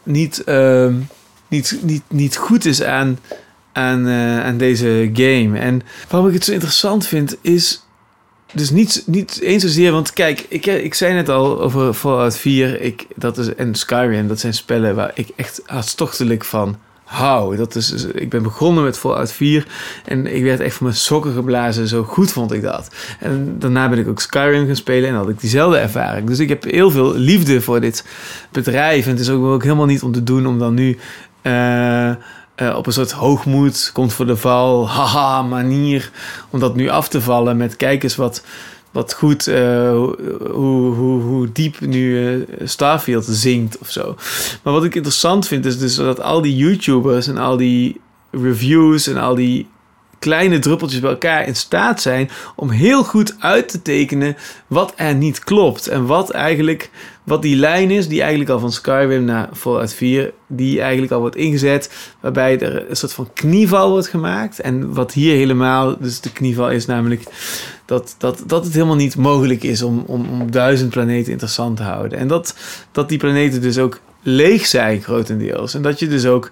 niet goed is aan deze game. En waarom ik het zo interessant vind is dus niet eens zozeer, want kijk, ik zei net al over Fallout 4 en Skyrim, dat zijn spellen waar ik echt hartstochtelijk van hou. Ik ben begonnen met Fallout 4 en ik werd echt van mijn sokken geblazen, zo goed vond ik dat. En daarna ben ik ook Skyrim gaan spelen en had ik diezelfde ervaring. Dus ik heb heel veel liefde voor dit bedrijf en het is ook helemaal niet om te doen om dan nu op een soort hoogmoed, komt voor de val, haha manier om dat nu af te vallen met kijk eens wat goed, hoe diep nu Starfield zingt of zo. Maar wat ik interessant vind is dus dat al die YouTubers en al die reviews en al die kleine druppeltjes bij elkaar in staat zijn om heel goed uit te tekenen wat er niet klopt. En wat die lijn is, die eigenlijk al van Skyrim naar Fallout 4, die eigenlijk al wordt ingezet, waarbij er een soort van knieval wordt gemaakt. En wat hier helemaal, dus de knieval is namelijk dat het helemaal niet mogelijk is om 1000 planeten interessant te houden. En dat die planeten dus ook leeg zijn grotendeels. En dat je dus ook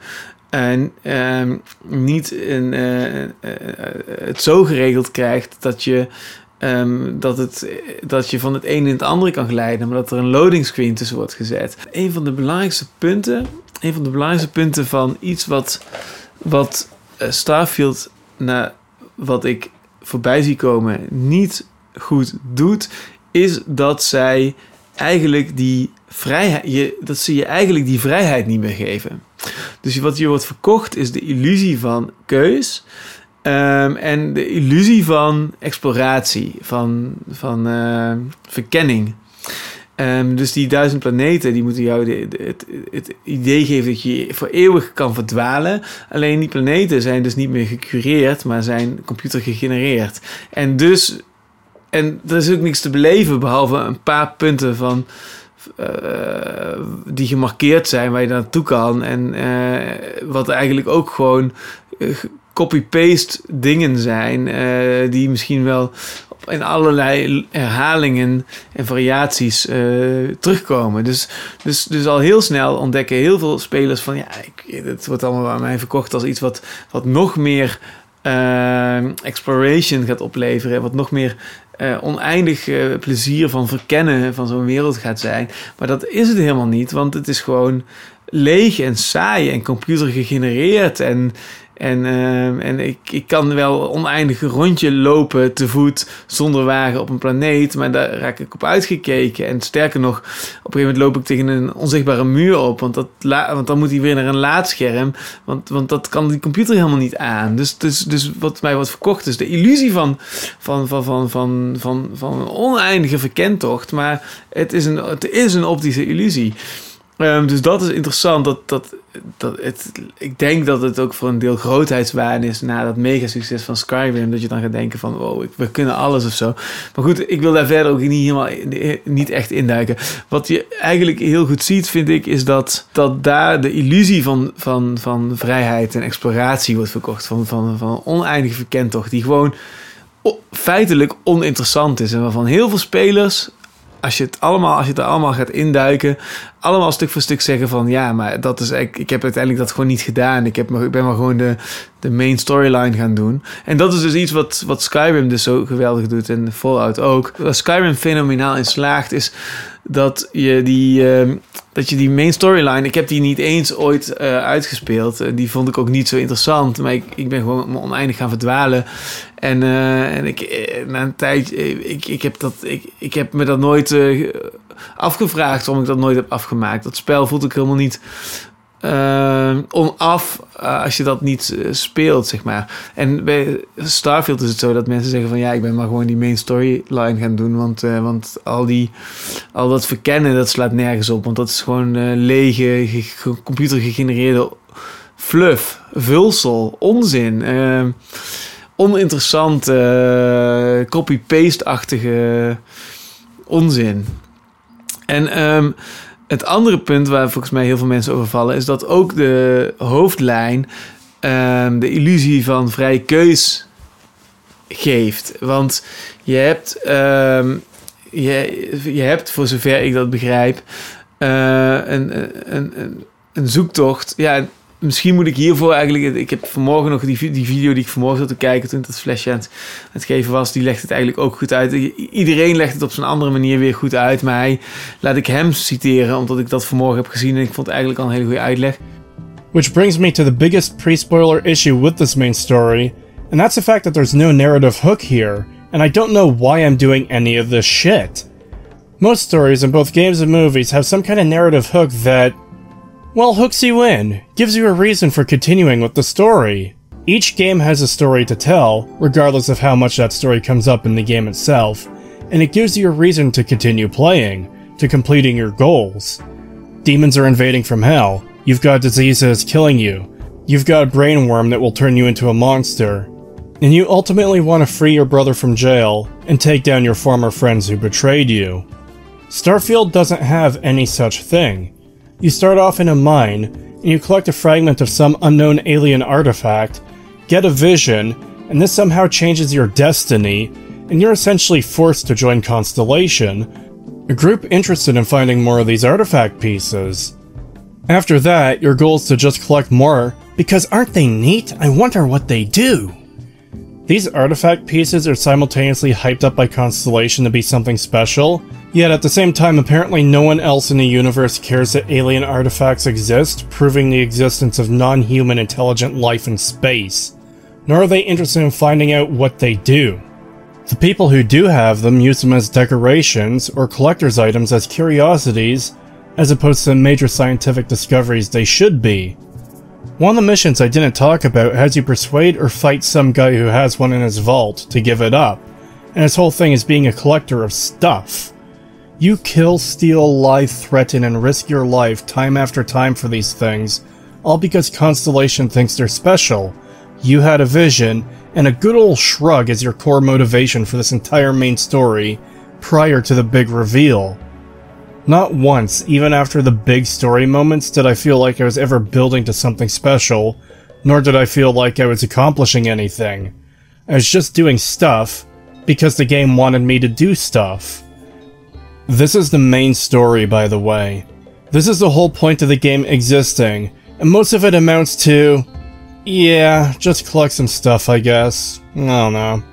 niet het zo geregeld krijgt dat je van het ene in het andere kan glijden, maar dat er een loading screen tussen wordt gezet. Een van de belangrijkste punten van iets wat Starfield, naar wat ik voorbij zie komen, niet goed doet, is dat zij eigenlijk die vrijheid niet meer geven. Dus wat hier wordt verkocht is de illusie van keus en de illusie van exploratie, van verkenning. Dus die 1000 planeten, die moeten jou het idee geven dat je voor eeuwig kan verdwalen. Alleen die planeten zijn dus niet meer gecureerd, maar zijn computergegenereerd. En er is ook niks te beleven, behalve een paar punten van die gemarkeerd zijn waar je naartoe kan. En wat eigenlijk ook gewoon copy-paste dingen zijn die misschien wel in allerlei herhalingen en variaties terugkomen. Dus al heel snel ontdekken heel veel spelers van ja, het wordt allemaal aan mij verkocht als iets wat nog meer exploration gaat opleveren, wat nog meer oneindig plezier van verkennen van zo'n wereld gaat zijn. Maar dat is het helemaal niet, want het is gewoon leeg en saai en computergegenereerd en ik kan wel oneindig een rondje lopen te voet zonder wagen op een planeet, maar daar raak ik op uitgekeken. En sterker nog, op een gegeven moment loop ik tegen een onzichtbare muur op, want dan moet hij weer naar een laadscherm, want dat kan die computer helemaal niet aan. Dus wat mij wordt verkocht is de illusie van een oneindige verkentocht, maar het is een optische illusie. Dus dat is interessant. Ik denk dat het ook voor een deel grootheidswaan is na dat mega succes van Skyrim. Dat je dan gaat denken van, wow, we kunnen alles of zo. Maar goed, ik wil daar verder ook niet echt induiken. Wat je eigenlijk heel goed ziet, vind ik, is dat daar de illusie van vrijheid en exploratie wordt verkocht. Van een oneindige verkentocht die gewoon feitelijk oninteressant is. En waarvan heel veel spelers, als je het er allemaal gaat induiken, allemaal stuk voor stuk zeggen van, ja, maar dat is ik heb uiteindelijk dat gewoon niet gedaan. Ik ben maar gewoon de main storyline gaan doen. En dat is dus iets wat Skyrim dus zo geweldig doet en Fallout ook. Waar Skyrim fenomenaal in slaagt, is dat je die main storyline, ik heb die niet eens ooit uitgespeeld. Die vond ik ook niet zo interessant. Maar ik ben gewoon oneindig gaan verdwalen. En na een tijdje, ik heb me dat nooit afgevraagd waarom ik dat nooit heb afgemaakt. Dat spel voelt ook helemaal niet onaf als je dat niet speelt, zeg maar. En bij Starfield is het zo dat mensen zeggen van, ja, ik ben maar gewoon die main storyline gaan doen, want al dat verkennen, dat slaat nergens op, want dat is gewoon lege, computergegenereerde fluff, vulsel, onzin, oninteressant, copy-paste-achtige onzin. En het andere punt waar volgens mij heel veel mensen over vallen, is dat ook de hoofdlijn de illusie van vrije keus geeft. Want je hebt, voor zover ik dat begrijp, een zoektocht. Ja, misschien moet ik hiervoor eigenlijk... Ik heb vanmorgen nog die video die ik vanmorgen zat te kijken toen ik dat flesje aan het geven was, die legt het eigenlijk ook goed uit. Iedereen legt het op zijn andere manier weer goed uit, maar laat ik hem citeren, omdat ik dat vanmorgen heb gezien en ik vond het eigenlijk al een hele goede uitleg. Which brings me to the biggest pre-spoiler issue with this main story, and that's the fact that there's no narrative hook here, and I don't know why I'm doing any of this shit. Most stories in both games and movies have some kind of narrative hook that, well, hooks you in, gives you a reason for continuing with the story. Each game has a story to tell, regardless of how much that story comes up in the game itself, and it gives you a reason to continue playing, to completing your goals. Demons are invading from hell, you've got diseases killing you, you've got a brain worm that will turn you into a monster, and you ultimately want to free your brother from jail and take down your former friends who betrayed you. Starfield doesn't have any such thing. You start off in a mine, and you collect a fragment of some unknown alien artifact, get a vision, and this somehow changes your destiny, and you're essentially forced to join Constellation, a group interested in finding more of these artifact pieces. After that, your goal is to just collect more, because aren't they neat? I wonder what they do. These artifact pieces are simultaneously hyped up by Constellation to be something special, yet at the same time apparently no one else in the universe cares that alien artifacts exist, proving the existence of non-human intelligent life in space. Nor are they interested in finding out what they do. The people who do have them use them as decorations or collector's items as curiosities, as opposed to the major scientific discoveries they should be. One of the missions I didn't talk about has you persuade or fight some guy who has one in his vault to give it up, and his whole thing is being a collector of stuff. You kill, steal, lie, threaten, and risk your life time after time for these things, all because Constellation thinks they're special. You had a vision, and a good old shrug is your core motivation for this entire main story, prior to the big reveal. Not once, even after the big story moments, did I feel like I was ever building to something special, nor did I feel like I was accomplishing anything. I was just doing stuff, because the game wanted me to do stuff. This is the main story, by the way. This is the whole point of the game existing, and most of it amounts to... yeah, just collect some stuff, I guess. I don't know.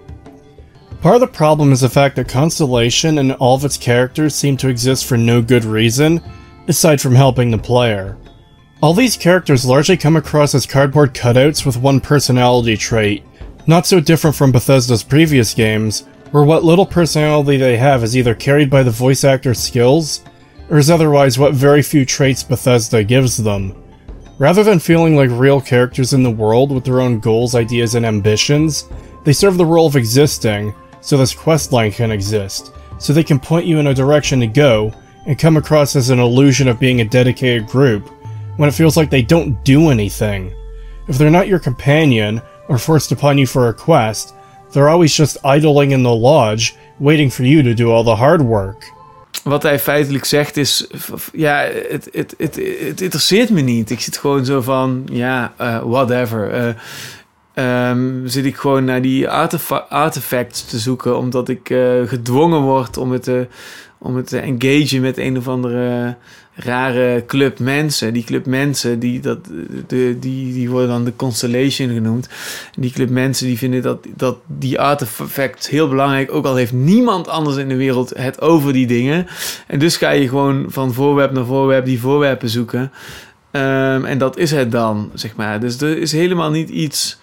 Part of the problem is the fact that Constellation and all of its characters seem to exist for no good reason, aside from helping the player. All these characters largely come across as cardboard cutouts with one personality trait, not so different from Bethesda's previous games, where what little personality they have is either carried by the voice actor's skills, or is otherwise what very few traits Bethesda gives them. Rather than feeling like real characters in the world with their own goals, ideas, and ambitions, they serve the role of existing, so this questline can exist, so they can point you in a direction to go, and come across as an illusion of being a dedicated group, when it feels like they don't do anything. If they're not your companion, or forced upon you for a quest, they're always just idling in the lodge, waiting for you to do all the hard work. Wat hij feitelijk zegt is... Ja, het interesseert me niet. Ik zit gewoon zo van... Ja, whatever. Zit ik gewoon naar die artefacts te zoeken... omdat ik gedwongen word om het te engagen met een of andere... rare club mensen. Die club mensen, die worden dan de Constellation genoemd. En die club mensen die vinden dat die artefacts heel belangrijk. Ook al heeft niemand anders in de wereld het over die dingen. En dus ga je gewoon van voorwerp naar voorwerp die voorwerpen zoeken. En dat is het dan, zeg maar. Dus er is helemaal niet iets...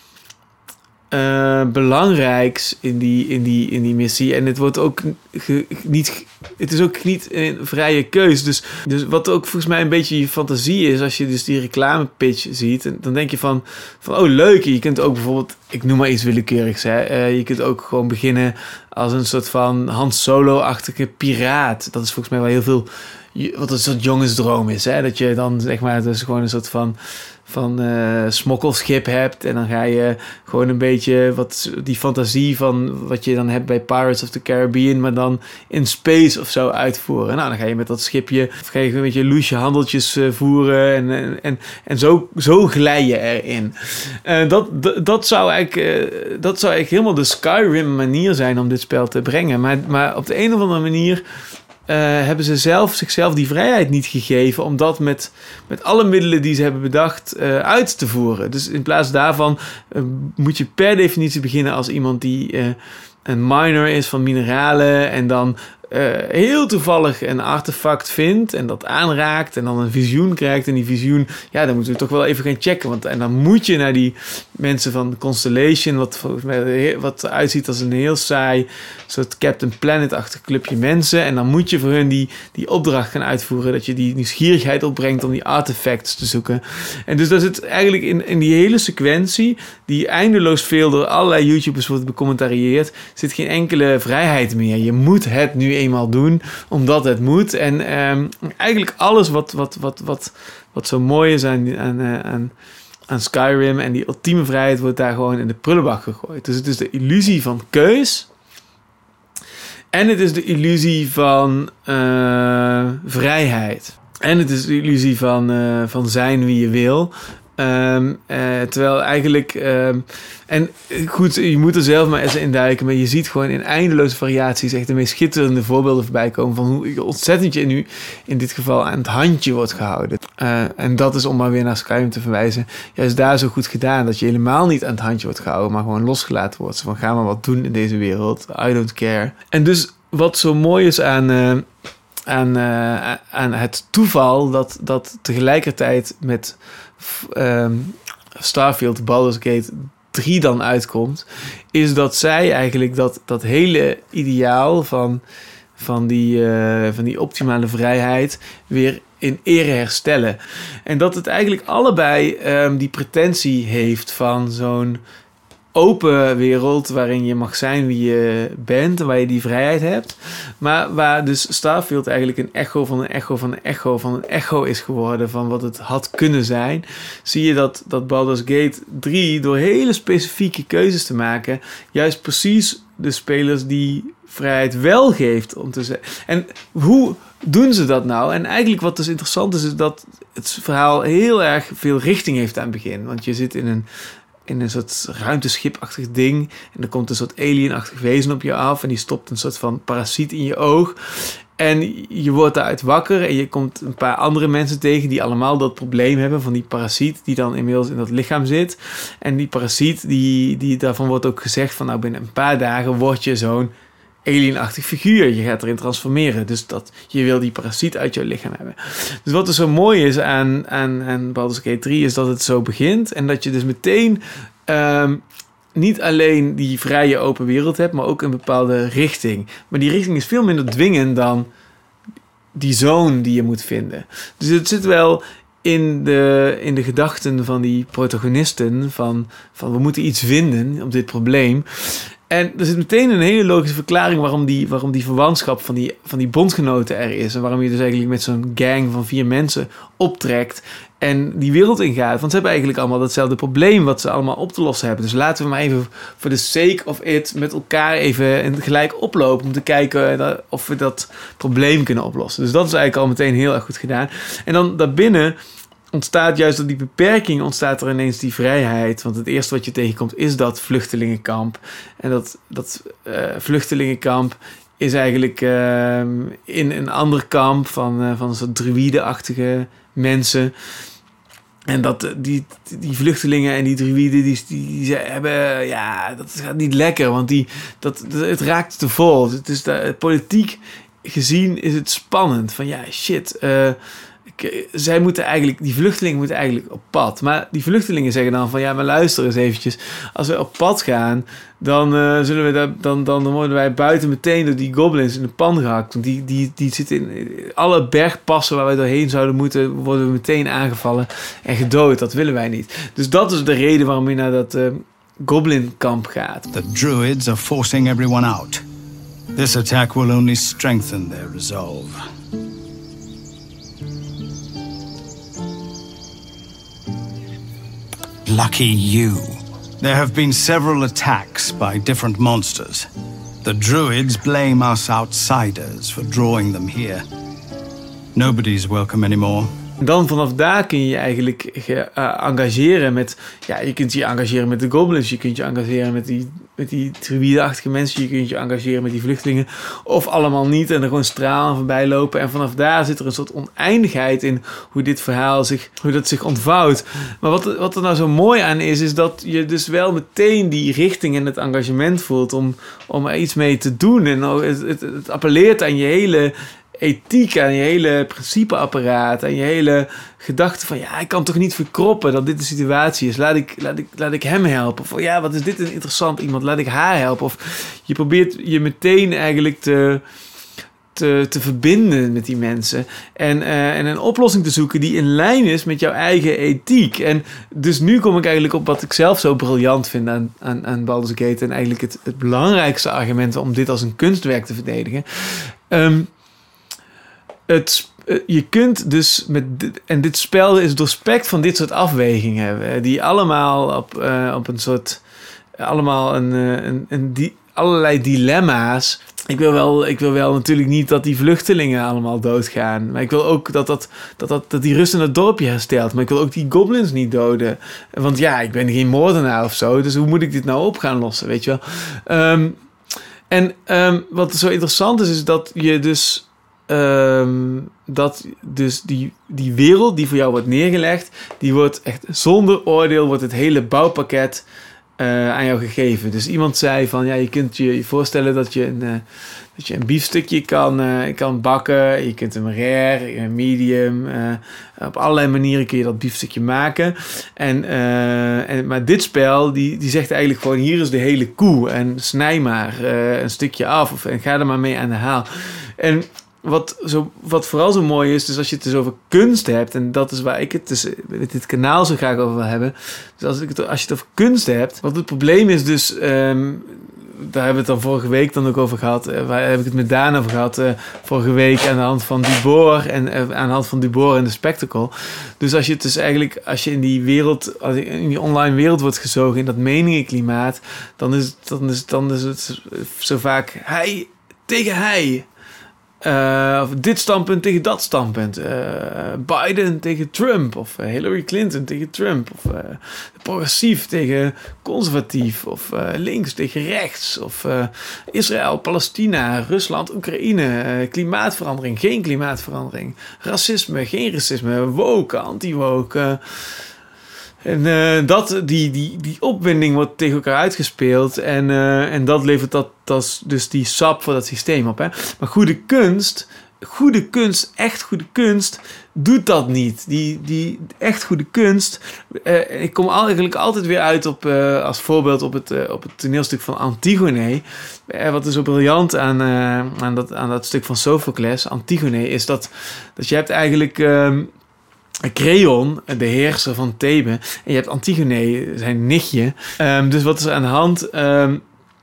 belangrijks in die missie. En het wordt ook niet... Het is ook niet een vrije keus. Dus wat ook volgens mij een beetje je fantasie is... als je dus die reclamepitch ziet... dan denk je van oh leuk. Je kunt ook bijvoorbeeld... Ik noem maar iets willekeurigs. Hè. Je kunt ook gewoon beginnen... als een soort van Han Solo-achtige piraat. Dat is volgens mij wel heel veel... wat een soort jongensdroom is. Hè? Dat je dan zeg maar... dus gewoon een soort van smokkelschip hebt en dan ga je gewoon een beetje die fantasie van wat je dan hebt bij Pirates of the Caribbean, maar dan in space of zo uitvoeren. Nou, dan ga je met dat schipje, ga je een beetje loesje handeltjes voeren en zo glij je erin. Dat zou eigenlijk helemaal de Skyrim manier zijn om dit spel te brengen, maar op de een of andere manier hebben ze zichzelf die vrijheid niet gegeven om dat met alle middelen die ze hebben bedacht uit te voeren. Dus in plaats daarvan moet je per definitie beginnen als iemand die een miner is van mineralen en dan heel toevallig een artefact vindt en dat aanraakt en dan een visioen krijgt. En die visioen, ja, dan moeten we toch wel even gaan checken. En dan moet je naar die mensen van Constellation, wat volgens mij wat uitziet als een heel saai soort Captain Planet-achtig clubje mensen. En dan moet je voor hun die opdracht gaan uitvoeren, dat je die nieuwsgierigheid opbrengt om die artefacts te zoeken. En dus dat zit eigenlijk in die hele sequentie, die eindeloos veel door allerlei YouTubers wordt becommentarieerd, zit geen enkele vrijheid meer. Je moet het nu eenmaal doen, omdat het moet. En eigenlijk alles wat zo mooi is aan Skyrim en die ultieme vrijheid wordt daar gewoon in de prullenbak gegooid. Dus het is de illusie van keus en het is de illusie van vrijheid. En het is de illusie van zijn wie je wil. Terwijl eigenlijk... en goed, je moet er zelf maar eens in duiken, maar je ziet gewoon in eindeloze variaties echt de meest schitterende voorbeelden voorbij komen van hoe ontzettend je nu in dit geval aan het handje wordt gehouden. En dat is om maar weer naar Skyrim te verwijzen. Juist daar zo goed gedaan dat je helemaal niet aan het handje wordt gehouden, maar gewoon losgelaten wordt. Zo van, ga maar wat doen in deze wereld. I don't care. En dus wat zo mooi is aan het toeval dat tegelijkertijd met Starfield Baldur's Gate 3 dan uitkomt, is dat zij eigenlijk dat hele ideaal van die optimale vrijheid weer in ere herstellen. En dat het eigenlijk allebei die pretentie heeft van zo'n open wereld waarin je mag zijn wie je bent en waar je die vrijheid hebt, maar waar dus Starfield eigenlijk een echo van een echo van een echo van een echo is geworden van wat het had kunnen zijn. Zie je dat Baldur's Gate 3 door hele specifieke keuzes te maken juist precies de spelers die vrijheid wel geeft om te zeggen. En hoe doen ze dat nou? En eigenlijk wat dus interessant is dat het verhaal heel erg veel richting heeft aan het begin, want je zit in een soort ruimteschipachtig ding. En er komt een soort alienachtig wezen op je af. En die stopt een soort van parasiet in je oog. En je wordt daaruit wakker. En je komt een paar andere mensen tegen die allemaal dat probleem hebben van die parasiet die dan inmiddels in dat lichaam zit. En die parasiet, daarvan wordt ook gezegd van nou binnen een paar dagen word je zo'n alienachtig figuur. Je gaat erin transformeren. Dus dat je wil die parasiet uit je lichaam hebben. Dus wat er zo mooi is aan Baldur's Gate 3 is dat het zo begint. En dat je dus meteen niet alleen die vrije open wereld hebt, maar ook een bepaalde richting. Maar die richting is veel minder dwingend dan die zone die je moet vinden. Dus het zit wel in de gedachten van die protagonisten van we moeten iets vinden op dit probleem. En er zit meteen een hele logische verklaring waarom die verwantschap van die bondgenoten er is. En waarom je dus eigenlijk met zo'n gang van 4 mensen optrekt en die wereld ingaat. Want ze hebben eigenlijk allemaal datzelfde probleem wat ze allemaal op te lossen hebben. Dus laten we maar even voor the sake of it met elkaar even gelijk oplopen om te kijken of we dat probleem kunnen oplossen. Dus dat is eigenlijk al meteen heel erg goed gedaan. En dan daarbinnen ontstaat juist door die beperking ontstaat er ineens die vrijheid. Want het eerste wat je tegenkomt is dat vluchtelingenkamp. En dat vluchtelingenkamp is eigenlijk in een ander kamp van een soort druïde-achtige mensen. En die vluchtelingen en die druïden, die hebben, dat gaat niet lekker. Want het raakt te vol. Het is politiek gezien is het spannend. Van die vluchtelingen moeten eigenlijk op pad. Maar die vluchtelingen zeggen dan van maar luister eens eventjes. Als we op pad gaan, dan worden wij buiten meteen door die goblins in de pan gehakt. Want die zitten in alle bergpassen waar wij doorheen zouden moeten, worden we meteen aangevallen en gedood. Dat willen wij niet. Dus dat is de reden waarom je naar dat goblinkamp gaat. The druids are forcing everyone out. This attack will only strengthen their resolve. Lucky you. There have been several attacks by different monsters. The druids blame us outsiders for drawing them here. Nobody's welcome anymore. Dan vanaf daar kun je je eigenlijk engageren met... je kunt je engageren met de goblins. Je kunt je engageren met die druïde-achtige mensen. Je kunt je engageren met die vluchtelingen. Of allemaal niet en er gewoon stralen voorbij lopen. En vanaf daar zit er een soort oneindigheid in hoe dit verhaal zich ontvouwt. Maar wat er nou zo mooi aan is dat je dus wel meteen die richting en het engagement voelt om er iets mee te doen. En het appelleert aan je hele ethiek, aan je hele principeapparaat, aan je hele gedachte van ik kan toch niet verkroppen dat dit de situatie is. Laat ik hem helpen. Of wat is dit een interessant iemand, laat ik haar helpen. Of je probeert je meteen eigenlijk te verbinden met die mensen en een oplossing te zoeken die in lijn is met jouw eigen ethiek. En dus nu kom ik eigenlijk op wat ik zelf zo briljant vind aan Baldur's Gate en eigenlijk het belangrijkste argument om dit als een kunstwerk te verdedigen. Je kunt dus dit spel is doorspekt van dit soort afwegingen die allemaal op een soort allerlei dilemma's. Ik wil wel natuurlijk niet dat die vluchtelingen allemaal doodgaan, maar ik wil ook dat die rust in het dorpje herstelt, maar ik wil ook die goblins niet doden, want ik ben geen moordenaar of zo, dus hoe moet ik dit nou op gaan lossen, weet je wel? Wat zo interessant is dat je dus die wereld die voor jou wordt neergelegd, die wordt echt zonder oordeel, wordt het hele bouwpakket aan jou gegeven. Dus iemand zei van je kunt je voorstellen dat je een biefstukje kan bakken. Je kunt hem rare, een medium. Op allerlei manieren kun je dat biefstukje maken. Maar dit spel die zegt eigenlijk gewoon hier is de hele koe en snij maar een stukje af en ga er maar mee aan de haal. En wat vooral zo mooi is, dus als je het dus over kunst hebt, en dat is waar ik het dus met dit kanaal zo graag over wil hebben. Dus als je het over kunst hebt, wat het probleem is dus, daar hebben we het dan vorige week dan ook over gehad, waar heb ik het met Daan over gehad, vorige week aan de hand van Dubor en de Spectacle. Dus als je het dus eigenlijk, als je in die wereld, als je in die online wereld wordt gezogen, in dat meningenklimaat, dan is het zo vaak hij tegen hij. Of dit standpunt tegen dat standpunt. Biden tegen Trump. Of Hillary Clinton tegen Trump. Of progressief tegen conservatief. Of links tegen rechts. Of Israël, Palestina, Rusland, Oekraïne. Klimaatverandering, geen klimaatverandering. Racisme, geen racisme. Woke, anti-woke. En die opwinding wordt tegen elkaar uitgespeeld. En dat levert dus die sap voor dat systeem op. Hè? Maar goede kunst doet dat niet. Die echt goede kunst. Ik kom eigenlijk altijd weer uit op als voorbeeld op het toneelstuk van Antigone. Wat is zo briljant aan dat stuk van Sophocles, Antigone, is dat je hebt eigenlijk Creon, de heerser van Thebe, en je hebt Antigone, zijn nichtje. Dus wat is er aan de hand?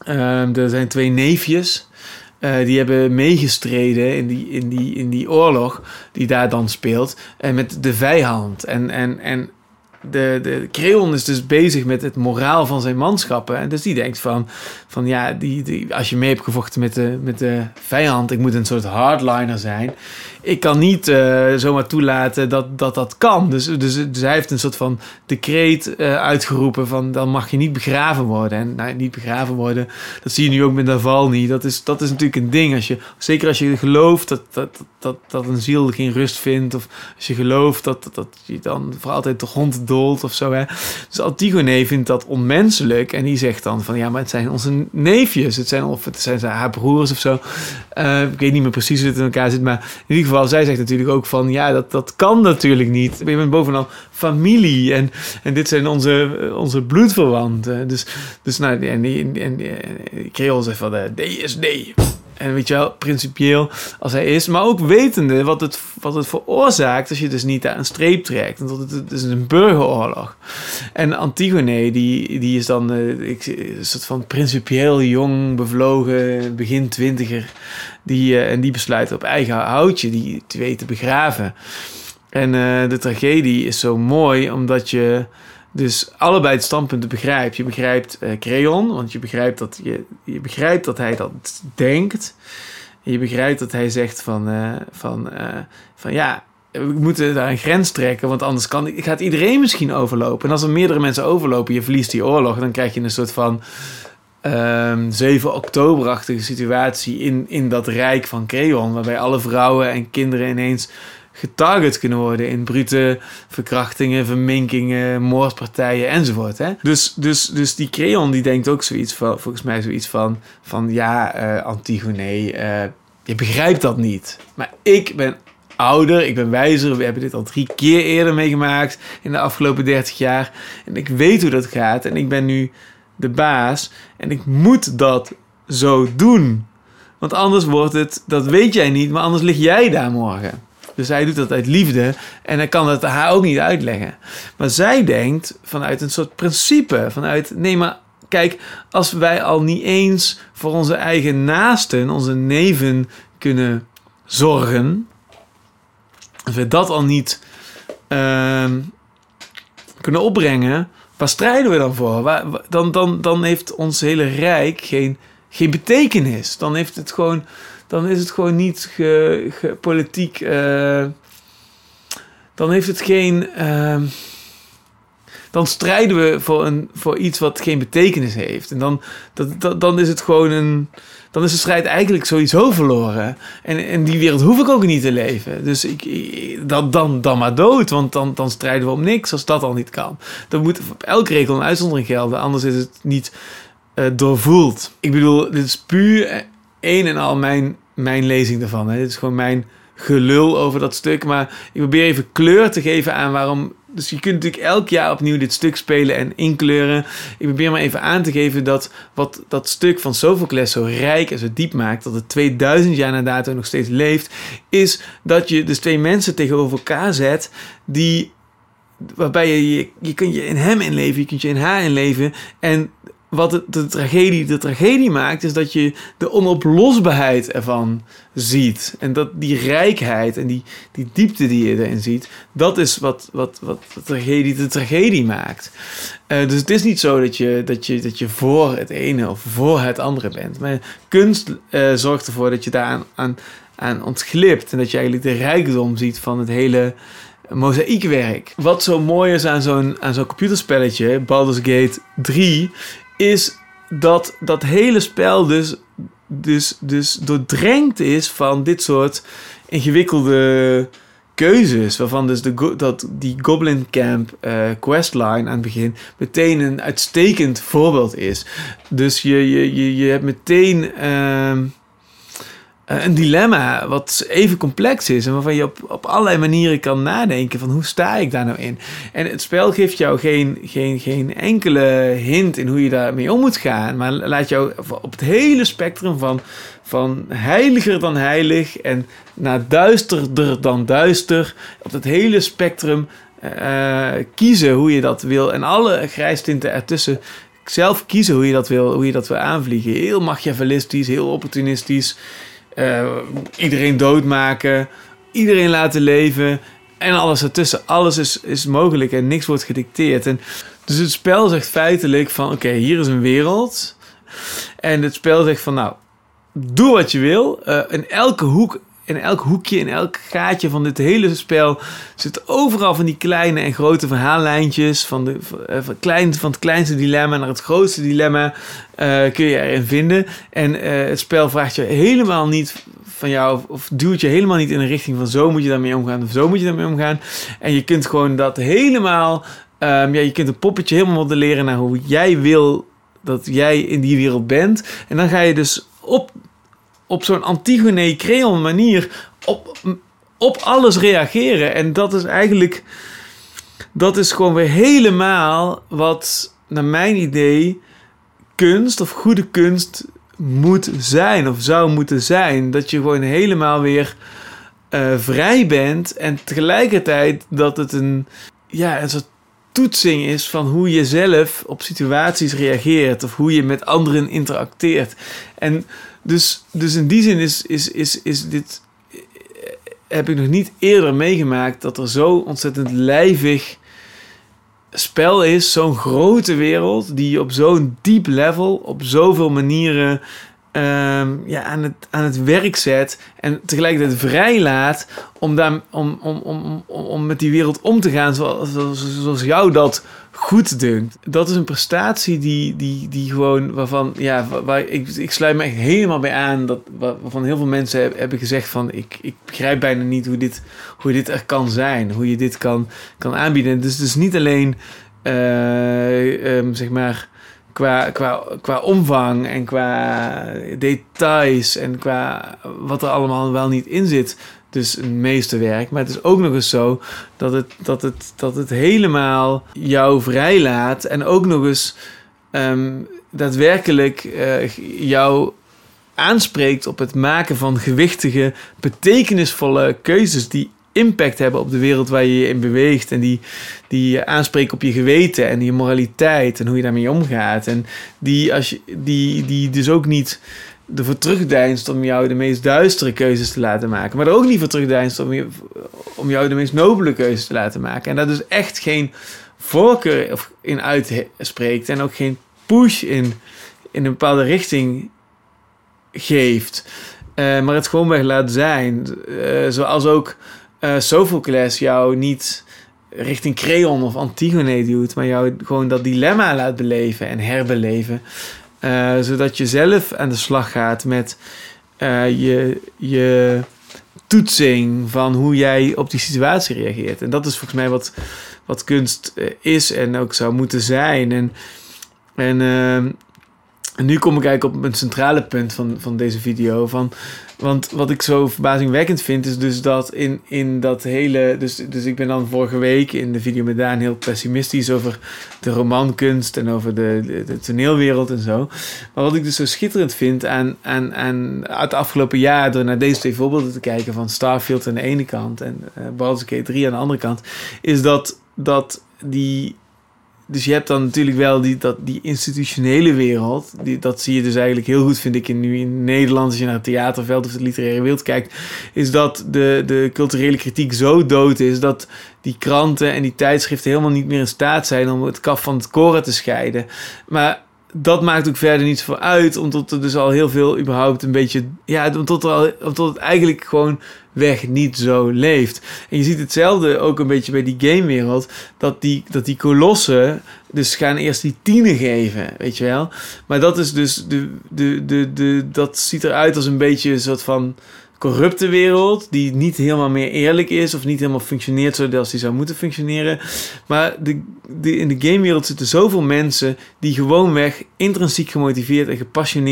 Er zijn 2 neefjes. Die hebben meegestreden in die oorlog die daar dan speelt. Met de vijand. En de Creon is dus bezig met het moraal van zijn manschappen. En dus die denkt van ja, als je mee hebt gevochten met de vijand, ik moet een soort hardliner zijn. Ik kan niet zomaar toelaten dat kan. Dus hij heeft een soort van decreet uitgeroepen van dan mag je niet begraven worden. En niet begraven worden, dat zie je nu ook met Navalny. Dat is natuurlijk een ding. Zeker als je gelooft dat een ziel geen rust vindt. Of als je gelooft dat je dan voor altijd de hond doolt of zo. Hè. Dus Antigone vindt dat onmenselijk. En die zegt dan van ja, maar het zijn onze neefjes. Het zijn haar broers of zo. Ik weet niet meer precies hoe het in elkaar zit. Maar in ieder geval, zij zegt natuurlijk ook van ja, dat kan natuurlijk niet. Je bent bovenal familie. En dit zijn onze bloedverwanten. Dus nou, en Creon zegt van D is D. En weet je wel, principieel als hij is, maar ook wetende wat het veroorzaakt als je dus niet aan een streep trekt. Want het is een burgeroorlog. En Antigone, die is dan een soort van principieel jong, bevlogen, begin 20er. En die besluit op eigen houtje die 2 te begraven. En de tragedie is zo mooi, omdat je dus allebei het standpunten begrijpt. Je begrijpt Creon, want je begrijpt dat hij dat denkt. En je begrijpt dat hij zegt van ja, we moeten daar een grens trekken, want anders gaat iedereen misschien overlopen. En als er meerdere mensen overlopen, je verliest die oorlog, dan krijg je een soort van 7 oktoberachtige situatie in dat rijk van Creon, waarbij alle vrouwen en kinderen ineens getarget kunnen worden in brute verkrachtingen, verminkingen, moordpartijen enzovoort. Hè? Dus die Creon die denkt ook volgens mij zoiets van ja, Antigone, je begrijpt dat niet. Maar ik ben ouder, ik ben wijzer, we hebben dit al 3 keer eerder meegemaakt in de afgelopen 30 jaar en ik weet hoe dat gaat en ik ben nu de baas en ik moet dat zo doen. Want anders wordt het, dat weet jij niet, maar anders lig jij daar morgen. Dus hij doet dat uit liefde en hij kan het haar ook niet uitleggen. Maar zij denkt vanuit een soort principe, nee maar kijk, als wij al niet eens voor onze eigen naasten, onze neven kunnen zorgen, als we dat al niet kunnen opbrengen, waar strijden we dan voor? Dan heeft ons hele rijk geen betekenis. Dan is het gewoon niet politiek. Dan heeft het geen. Dan strijden we voor iets wat geen betekenis heeft. En dan is het gewoon dan is de strijd eigenlijk sowieso verloren. En die wereld hoef ik ook niet te leven. Dus dan maar dood. Want dan strijden we om niks als dat al niet kan. Dan moet op elke regel een uitzondering gelden. Anders is het niet doorvoeld. Ik bedoel, dit is puur een en al mijn lezing daarvan. Hè. Dit is gewoon mijn gelul over dat stuk. Maar ik probeer even kleur te geven aan waarom. Dus je kunt natuurlijk elk jaar opnieuw dit stuk spelen en inkleuren. Ik probeer maar even aan te geven dat wat dat stuk van Sophocles zo rijk en zo diep maakt, dat het 2000 jaar na dato nog steeds leeft, is dat je dus 2 mensen tegenover elkaar zet waarbij je kunt je in hem inleven, je kunt je in haar inleven. En wat de tragedie maakt, is dat je de onoplosbaarheid ervan ziet. En dat die rijkheid en die diepte die je erin ziet, dat is wat de tragedie maakt. Dus het is niet zo dat je voor het ene of voor het andere bent. Maar kunst zorgt ervoor dat je daar aan ontglipt. En dat je eigenlijk de rijkdom ziet van het hele mozaïekwerk. Wat zo mooi is aan zo'n computerspelletje, Baldur's Gate 3... is dat hele spel dus doordrenkt is van dit soort ingewikkelde keuzes, waarvan dus die Goblin Camp questline aan het begin meteen een uitstekend voorbeeld is. Dus je hebt meteen een dilemma wat even complex is en waarvan je op allerlei manieren kan nadenken van hoe sta ik daar nou in. En het spel geeft jou geen enkele hint in hoe je daarmee om moet gaan, maar laat jou op het hele spectrum van heiliger dan heilig en naar duisterder dan duister, op het hele spectrum kiezen hoe je dat wil en alle grijstinten ertussen zelf kiezen hoe je dat wil aanvliegen. Heel machiavellistisch, heel opportunistisch. Iedereen doodmaken, iedereen laten leven en alles ertussen. Alles is mogelijk en niks wordt gedicteerd. En dus het spel zegt feitelijk van oké, hier is een wereld. En het spel zegt van nou, doe wat je wil. In elke hoek, in elk hoekje, in elk gaatje van dit hele spel zitten overal van die kleine en grote verhaallijntjes. Van het kleinste dilemma naar het grootste dilemma kun je erin vinden. En het spel vraagt je helemaal niet van jou, of duwt je helemaal niet in een richting van zo moet je daarmee omgaan of zo moet je daarmee omgaan. En je kunt gewoon dat helemaal, je kunt een poppetje helemaal modelleren naar hoe jij wil dat jij in die wereld bent. En dan ga je dus op zo'n Antigone-Creon manier op alles reageren. En dat is eigenlijk, dat is gewoon weer helemaal wat naar mijn idee kunst of goede kunst moet zijn of zou moeten zijn. Dat je gewoon helemaal weer vrij bent en tegelijkertijd dat het een soort toetsing is van hoe je zelf op situaties reageert of hoe je met anderen interacteert. En dus in die zin is dit, heb ik nog niet eerder meegemaakt dat er zo ontzettend lijvig spel is, zo'n grote wereld die je op zo'n diep level op zoveel manieren aan het werk zet en tegelijkertijd vrij laat om met die wereld om te gaan zoals jou dat goed dunkt. Dat is een prestatie die gewoon waarvan waar ik sluit me echt helemaal bij aan, waarvan heel veel mensen hebben gezegd van ik begrijp bijna niet hoe dit er kan zijn, hoe je dit kan aanbieden. Dus het is niet alleen zeg maar qua omvang en qua details en qua wat er allemaal wel niet in zit. Dus een meesterwerk. Maar het is ook nog eens zo dat het helemaal jou vrijlaat en ook nog eens daadwerkelijk jou aanspreekt op het maken van gewichtige, betekenisvolle keuzes die impact hebben op de wereld waar je je in beweegt en die aanspreken op je geweten en je moraliteit en hoe je daarmee omgaat en die dus ook niet ervoor terugdeinst om jou de meest duistere keuzes te laten maken, maar er ook niet voor terugdeinst om jou de meest nobele keuzes te laten maken en daar dus echt geen voorkeur in uitspreekt en ook geen push in een bepaalde richting geeft, maar het gewoon weg laat zijn, zoals ook Sophocles jou niet richting Creon of Antigone duwt, maar jou gewoon dat dilemma laat beleven en herbeleven, zodat je zelf aan de slag gaat met je toetsing van hoe jij op die situatie reageert. En dat is volgens mij wat kunst is en ook zou moeten zijn. En nu kom ik eigenlijk op een centrale punt van deze video. Want wat ik zo verbazingwekkend vind is dus dat in dat hele... Dus ik ben dan vorige week in de video met Daan heel pessimistisch over de romankunst en over de toneelwereld en zo. Maar wat ik dus zo schitterend vind aan uit de afgelopen jaar, door naar deze twee voorbeelden te kijken van Starfield aan de ene kant en Baldur's Gate 3 aan de andere kant, is dat die... Dus je hebt dan natuurlijk wel die institutionele wereld. Dat zie je dus eigenlijk heel goed, vind ik, nu in Nederland. Als je naar het theaterveld of de literaire wereld kijkt, is dat de culturele kritiek zo dood is dat die kranten en die tijdschriften helemaal niet meer in staat zijn om het kaf van het koren te scheiden. Maar dat maakt ook verder niets voor uit, omdat er dus al heel veel überhaupt een beetje... Ja, omdat het eigenlijk gewoon weg niet zo leeft. En je ziet hetzelfde ook een beetje bij die gamewereld, dat die kolossen dus gaan eerst die 10 geven, weet je wel. Maar dat is dus dat ziet eruit als een beetje een soort van corrupte wereld, die niet helemaal meer eerlijk is of niet helemaal functioneert zoals die zou moeten functioneren. Maar in de gamewereld zitten zoveel mensen die gewoonweg intrinsiek gemotiveerd en gepassioneerd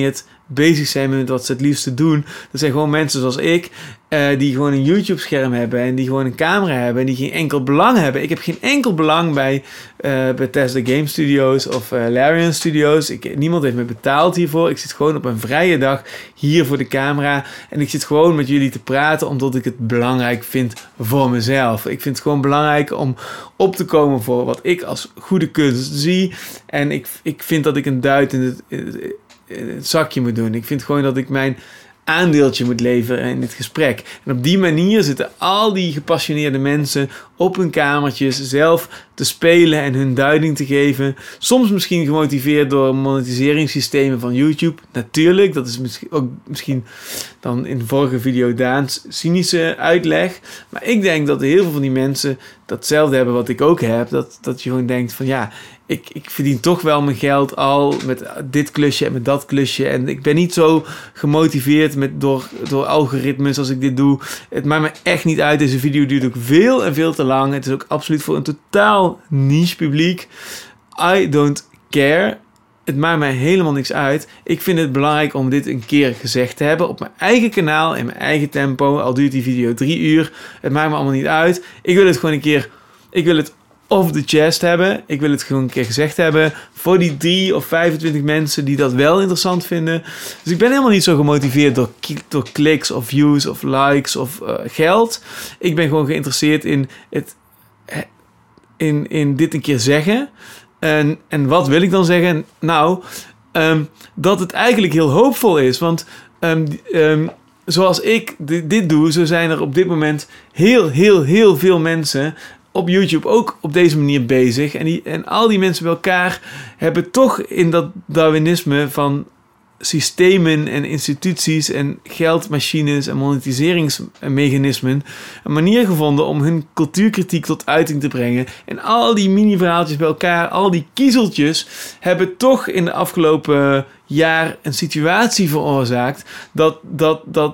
bezig zijn met wat ze het liefste doen. Dat zijn gewoon mensen zoals ik, die gewoon een YouTube-scherm hebben en die gewoon een camera hebben en die geen enkel belang hebben. Ik heb geen enkel belang bij Bethesda Game Studios of Larian Studios. Niemand heeft me betaald hiervoor. Ik zit gewoon op een vrije dag hier voor de camera en ik zit gewoon met jullie te praten omdat ik het belangrijk vind voor mezelf. Ik vind het gewoon belangrijk om op te komen voor wat ik als goede kunst zie. En ik vind dat ik een duit in het zakje moet doen. Ik vind gewoon dat ik mijn aandeeltje moet leveren in dit gesprek. En op die manier zitten al die gepassioneerde mensen op hun kamertjes zelf te spelen en hun duiding te geven. Soms misschien gemotiveerd door monetiseringssystemen van YouTube. Natuurlijk, dat is misschien dan in de vorige video Daans cynische uitleg. Maar ik denk dat heel veel van die mensen datzelfde hebben wat ik ook heb. Dat je gewoon denkt van ja, ik verdien toch wel mijn geld al met dit klusje en met dat klusje. En ik ben niet zo gemotiveerd door algoritmes als ik dit doe. Het maakt me echt niet uit. Deze video duurt ook veel en veel te lang. Het is ook absoluut voor een totaal niche publiek. I don't care. Het maakt mij helemaal niks uit. Ik vind het belangrijk om dit een keer gezegd te hebben. Op mijn eigen kanaal, in mijn eigen tempo. Al duurt die video 3 uur. Het maakt me allemaal niet uit. Ik wil het gewoon een keer... Ik wil het off the chest hebben. Ik wil het gewoon een keer gezegd hebben. Voor die 3 of 25 mensen die dat wel interessant vinden. Dus ik ben helemaal niet zo gemotiveerd door kliks of views of likes of geld. Ik ben gewoon geïnteresseerd in dit een keer zeggen. En wat wil ik dan zeggen? Nou, dat het eigenlijk heel hoopvol is. Want zoals ik dit doe, zo zijn er op dit moment heel veel mensen op YouTube ook op deze manier bezig. En al die mensen bij elkaar hebben toch in dat Darwinisme van systemen en instituties en geldmachines en monetiseringsmechanismen een manier gevonden om hun cultuurkritiek tot uiting te brengen. En al die mini-verhaaltjes bij elkaar, al die kiezeltjes, hebben toch in de afgelopen jaar een situatie veroorzaakt dat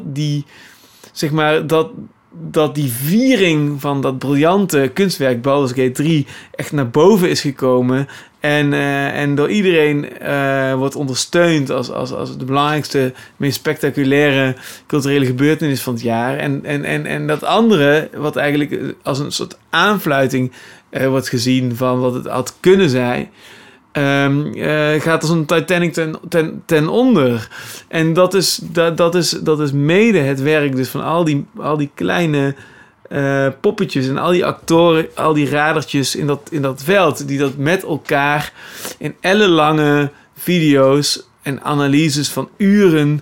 die viering van dat briljante kunstwerk Baldur's Gate 3 echt naar boven is gekomen en door iedereen wordt ondersteund als de belangrijkste, meest spectaculaire culturele gebeurtenis van het jaar. En dat andere, wat eigenlijk als een soort aanfluiting wordt gezien van wat het had kunnen zijn, gaat als een Titanic ten onder. En dat is mede het werk dus van al die kleine poppetjes en al die actoren, al die radertjes in dat veld, die dat met elkaar in ellenlange video's en analyses van uren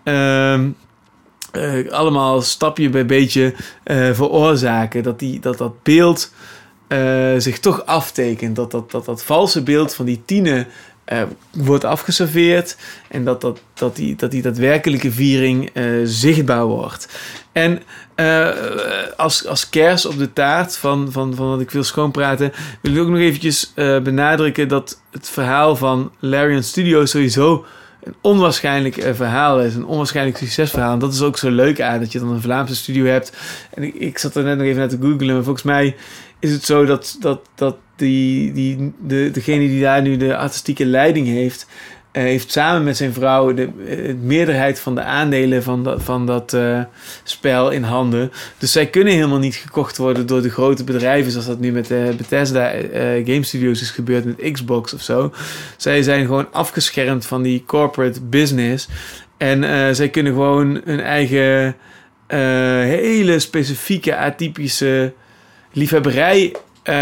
allemaal stapje bij beetje veroorzaken. Dat beeld zich toch aftekent. Dat valse beeld van die Tine wordt afgeserveerd en dat die daadwerkelijke viering zichtbaar wordt. En als kers op de taart van wat ik wil schoonpraten, wil ik ook nog eventjes benadrukken dat het verhaal van Larian Studios sowieso een onwaarschijnlijk verhaal is. Een onwaarschijnlijk succesverhaal. En dat is ook zo leuk aan, dat je dan een Vlaamse studio hebt. En ik zat er net nog even naar te googlen, maar volgens mij is het zo dat degene die daar nu de artistieke leiding heeft samen met zijn vrouw de meerderheid van de aandelen van dat spel in handen. Dus zij kunnen helemaal niet gekocht worden door de grote bedrijven, zoals dat nu met Bethesda Game Studios is gebeurd met Xbox of zo. Zij zijn gewoon afgeschermd van die corporate business. En zij kunnen gewoon hun eigen hele specifieke, atypische liefhebberij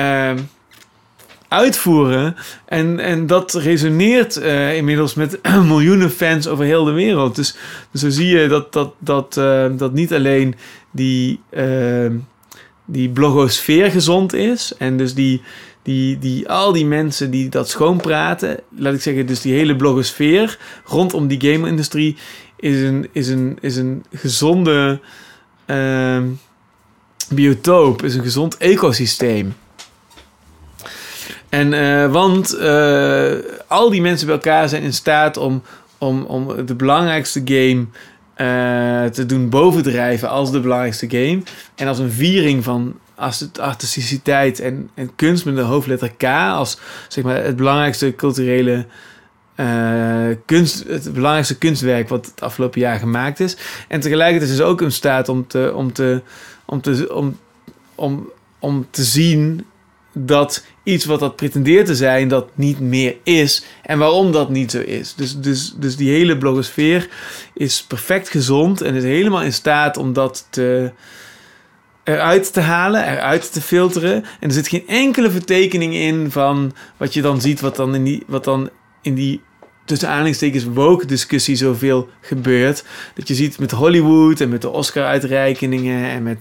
uitvoeren. En dat resoneert inmiddels met miljoenen fans over heel de wereld. Dus zo zie je dat niet alleen die blogosfeer gezond is. En dus al die mensen die dat schoonpraten, laat ik zeggen, dus die hele blogosfeer rondom die game-industrie is een gezonde biotoop, is een gezond ecosysteem. En want al die mensen bij elkaar zijn in staat om de belangrijkste game te doen bovendrijven als de belangrijkste game. En als een viering van artisticiteit en kunst met de hoofdletter K als zeg maar het belangrijkste culturele het belangrijkste kunstwerk wat het afgelopen jaar gemaakt is. En tegelijkertijd is het ook in staat om te zien dat iets wat dat pretendeert te zijn, dat niet meer is. En waarom dat niet zo is. Dus die hele blogosfeer is perfect gezond en is helemaal in staat om dat eruit te halen, eruit te filteren. En er zit geen enkele vertekening in van wat je dan ziet, wat dan in die tussen aanhalingstekens woke discussie zoveel gebeurt. Dat je ziet met Hollywood en met de Oscar-uitreikingen en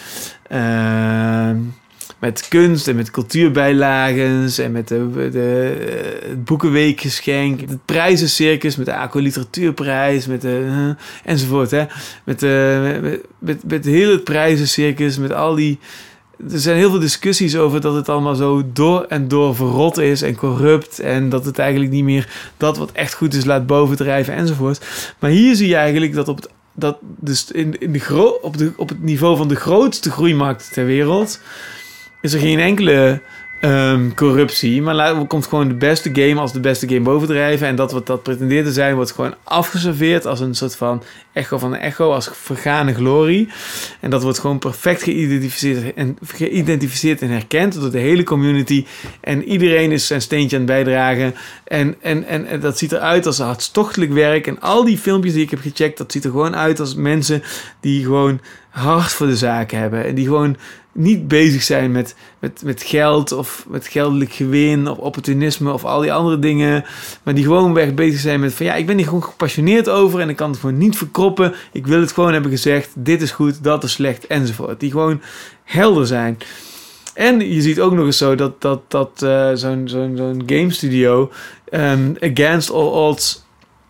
met kunst en met cultuurbijlagens en met het Boekenweekgeschenk, het prijzencircus met de ACO Literatuurprijs, enzovoort. Hè? Met heel het prijzencircus, met al die... Er zijn heel veel discussies over dat het allemaal zo door en door verrot is en corrupt en dat het eigenlijk niet meer dat wat echt goed is laat bovendrijven enzovoort. Maar hier zie je eigenlijk dat op het niveau van de grootste groeimarkt ter wereld is er geen enkele corruptie, maar komt gewoon de beste game als de beste game bovendrijven en dat wat dat pretendeert te zijn wordt gewoon afgeserveerd als een soort van echo van een echo, als vergane glorie. En dat wordt gewoon perfect geïdentificeerd en herkend door de hele community en iedereen is zijn steentje aan het bijdragen en dat ziet eruit als hartstochtelijk werk en al die filmpjes die ik heb gecheckt, dat ziet er gewoon uit als mensen die gewoon hart voor de zaak hebben en die gewoon niet bezig zijn met geld of met geldelijk gewin of opportunisme of al die andere dingen, maar die gewoon weg bezig zijn met van ja, ik ben hier gewoon gepassioneerd over en ik kan het gewoon niet verkroppen. Ik wil het gewoon hebben gezegd, dit is goed, dat is slecht enzovoort. Die gewoon helder zijn. En je ziet ook nog eens zo dat zo'n game studio against all odds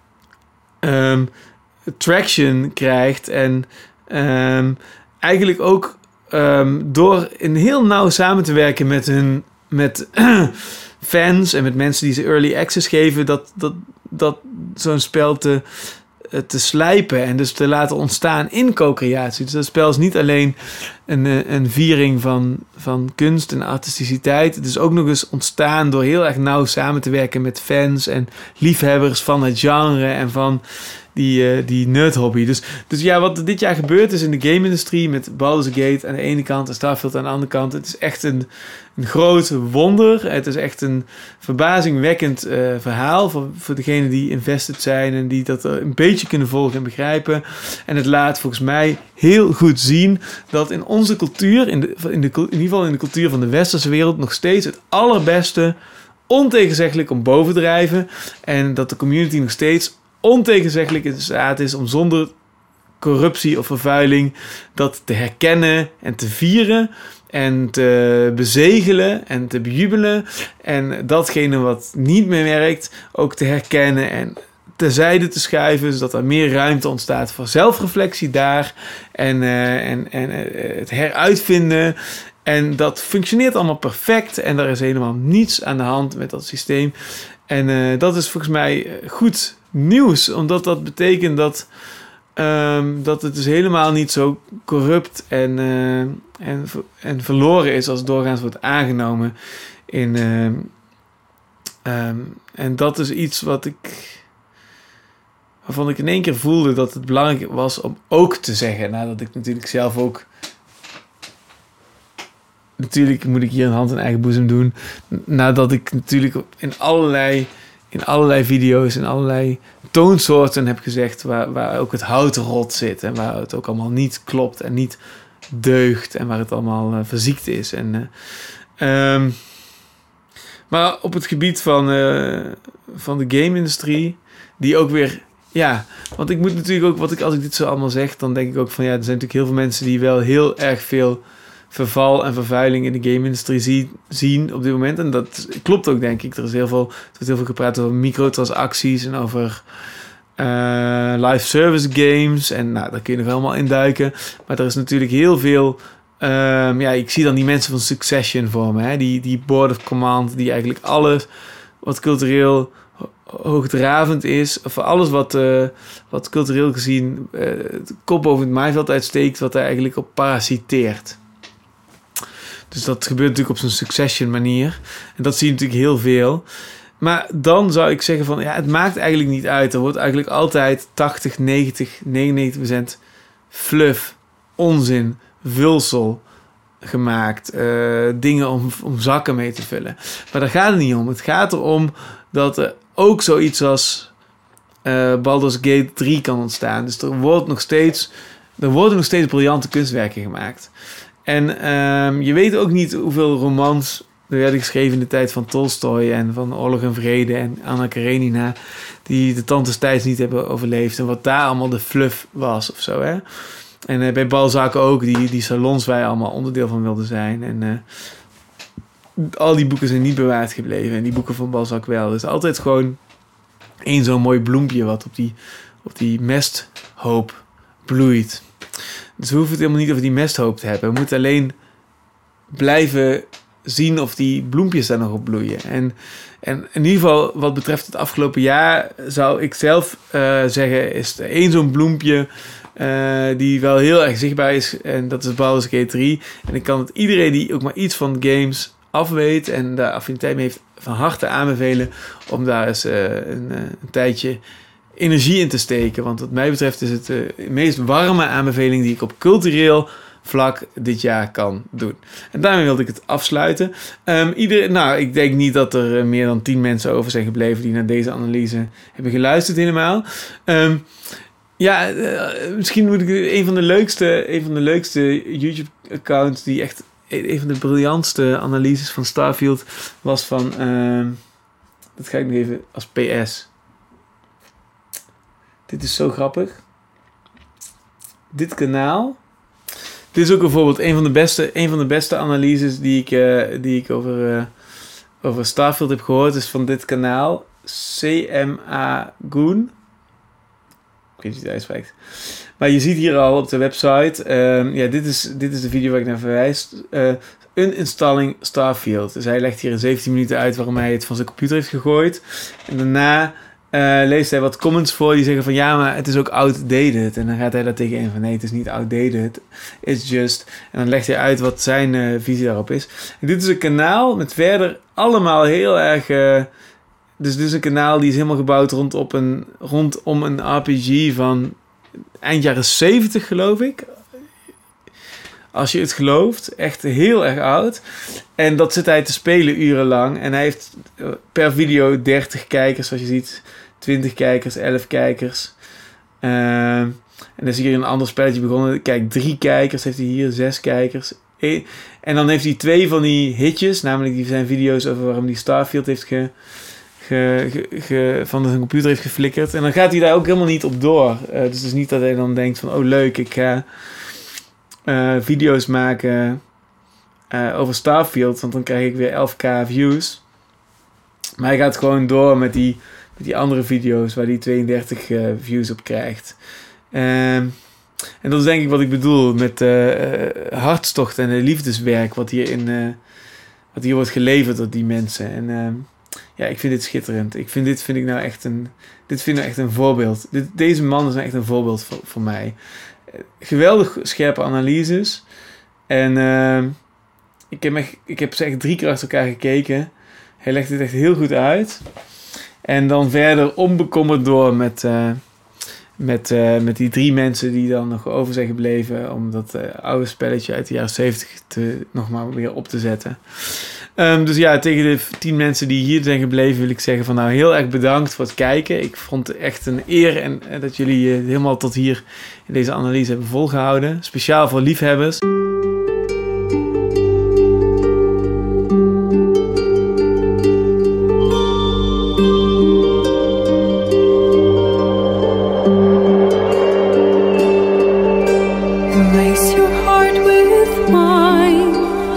traction krijgt en eigenlijk ook door heel nauw samen te werken met fans en met mensen die ze early access geven, dat zo'n spel te slijpen en dus te laten ontstaan in co-creatie. Dus dat spel is niet alleen een viering van kunst en artisticiteit. Het is ook nog eens ontstaan door heel erg nauw samen te werken met fans en liefhebbers van het genre en van die nerdhobby. Dus ja, wat dit jaar gebeurd is in de game-industrie met Baldur's Gate aan de ene kant en Starfield aan de andere kant. Het is echt een groot wonder. Het is echt een verbazingwekkend verhaal voor degenen die invested zijn en die dat een beetje kunnen volgen en begrijpen. En het laat volgens mij heel goed zien dat in onze cultuur, in ieder geval in de cultuur van de westerse wereld, nog steeds het allerbeste ontegenzeggelijk om bovendrijven en dat de community nog steeds ontegenzeggelijk in staat is om zonder corruptie of vervuiling dat te herkennen en te vieren en te bezegelen en te bejubelen en datgene wat niet meer werkt ook te herkennen en terzijde te schuiven, zodat er meer ruimte ontstaat voor zelfreflectie daar en het heruitvinden. En dat functioneert allemaal perfect en er is helemaal niets aan de hand met dat systeem. En dat is volgens mij goed nieuws, omdat dat betekent dat het dus helemaal niet zo corrupt en verloren is als het doorgaans wordt aangenomen. En dat is iets waarvan ik in één keer voelde dat het belangrijk was om ook te zeggen, nadat ik natuurlijk zelf ook... Natuurlijk moet ik hier een hand in eigen boezem doen, nadat ik natuurlijk in allerlei video's en allerlei toonsoorten heb gezegd waar ook het hout rot zit en waar het ook allemaal niet klopt en niet deugt en waar het allemaal verziekt is. Maar op het gebied van de game-industrie, die ook weer... Ja, want ik moet natuurlijk ook, als ik dit zo allemaal zeg, dan denk ik ook van ja, er zijn natuurlijk heel veel mensen die wel heel erg veel verval en vervuiling in de game-industrie zien op dit moment. En dat klopt ook, denk ik. Er wordt heel veel gepraat over microtransacties en over live service games. En nou, daar kun je nog helemaal in duiken. Maar er is natuurlijk heel veel... ik zie dan die mensen van Succession voor me. Hè? Die board of command, die eigenlijk alles wat cultureel hoogdravend is, of alles wat cultureel gezien het kop boven het maaiveld uitsteekt, wat er eigenlijk op parasiteert. Dus dat gebeurt natuurlijk op zo'n Succession manier. En dat zie je natuurlijk heel veel. Maar dan zou ik zeggen van, ja, het maakt eigenlijk niet uit. Er wordt eigenlijk altijd 80, 90, 99% fluff, onzin, vulsel gemaakt. Dingen om zakken mee te vullen. Maar daar gaat het niet om. Het gaat erom dat er ook zoiets als Baldur's Gate 3 kan ontstaan. Dus er worden nog steeds briljante kunstwerken gemaakt. En je weet ook niet hoeveel romans er werden geschreven in de tijd van Tolstoy en van Oorlog en Vrede en Anna Karenina, die de tantes tijds niet hebben overleefd en wat daar allemaal de fluff was of zo, hè. En bij Balzac ook, die salons waar je allemaal onderdeel van wilde zijn. En al die boeken zijn niet bewaard gebleven en die boeken van Balzac wel. Dus altijd gewoon één zo'n mooi bloempje wat op die mesthoop bloeit. Dus we hoeven het helemaal niet over die mesthoop te hebben. We moeten alleen blijven zien of die bloempjes daar nog op bloeien. En in ieder geval wat betreft het afgelopen jaar zou ik zelf zeggen, is er één zo'n bloempje die wel heel erg zichtbaar is. En dat is Baldur's Gate 3. En ik kan het iedereen die ook maar iets van games afweet en daar affiniteit mee heeft, van harte aanbevelen om daar eens een tijdje energie in te steken. Want wat mij betreft is het de meest warme aanbeveling die ik op cultureel vlak dit jaar kan doen. En daarmee wilde ik het afsluiten. Ik denk niet dat er meer dan 10 mensen over zijn gebleven die naar deze analyse hebben geluisterd helemaal. Misschien moet ik een van de leukste YouTube-accounts die echt een van de briljantste analyses van Starfield was van dat ga ik nog even als PS. Dit is zo grappig. Dit kanaal. Dit is ook bijvoorbeeld een van de beste analyses die ik over Starfield heb gehoord. Is van dit kanaal. CMA Goon. Ik weet niet hoe het uitspreekt. Maar je ziet hier al op de website. Dit is de video waar ik naar verwijs. Uninstalling Starfield. Dus hij legt hier in 17 minuten uit waarom hij het van zijn computer heeft gegooid. En daarna leest hij wat comments voor die zeggen van ja, maar het is ook outdated. En dan gaat hij daar tegenin van nee, het is niet outdated. It's just. En dan legt hij uit wat zijn visie daarop is. En dit is een kanaal met verder allemaal heel erg. Dus dit is een kanaal die is helemaal gebouwd rondom een RPG van eind jaren 70, geloof ik. Als je het gelooft. Echt heel erg oud. En dat zit hij te spelen urenlang. En hij heeft per video 30 kijkers, zoals je ziet. 20 kijkers, 11 kijkers. En dan is hier een ander spelletje begonnen. Kijk, 3 kijkers heeft hij hier, 6 kijkers. En dan heeft hij 2 van die hitjes. Namelijk die zijn video's over waarom hij Starfield heeft van zijn computer heeft geflikkerd. En dan gaat hij daar ook helemaal niet op door. Dus het is niet dat hij dan denkt van oh leuk, ik ga video's maken over Starfield, want dan krijg ik weer 11k views. Maar hij gaat gewoon door met die andere video's waar hij 32 views op krijgt. En dat is denk ik wat ik bedoel met hartstocht en liefdeswerk wat hier wordt geleverd door die mensen. En ik vind dit schitterend. Dit vind ik nou echt een voorbeeld. Deze man is nou echt een voorbeeld voor mij. Geweldig scherpe analyses. En ik heb ze echt 3 keer achter elkaar gekeken. Hij legt het echt heel goed uit. En dan verder onbekommerd door met die 3 mensen die dan nog over zijn gebleven om dat oude spelletje uit de jaren 70 nog maar weer op te zetten. Dus ja, tegen de 10 mensen die hier zijn gebleven wil ik zeggen van nou heel erg bedankt voor het kijken. Ik vond het echt een eer en dat jullie helemaal tot hier in deze analyse hebben volgehouden. Speciaal voor liefhebbers.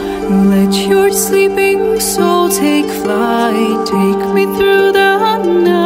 Sleeping soul, take flight, take me through the night.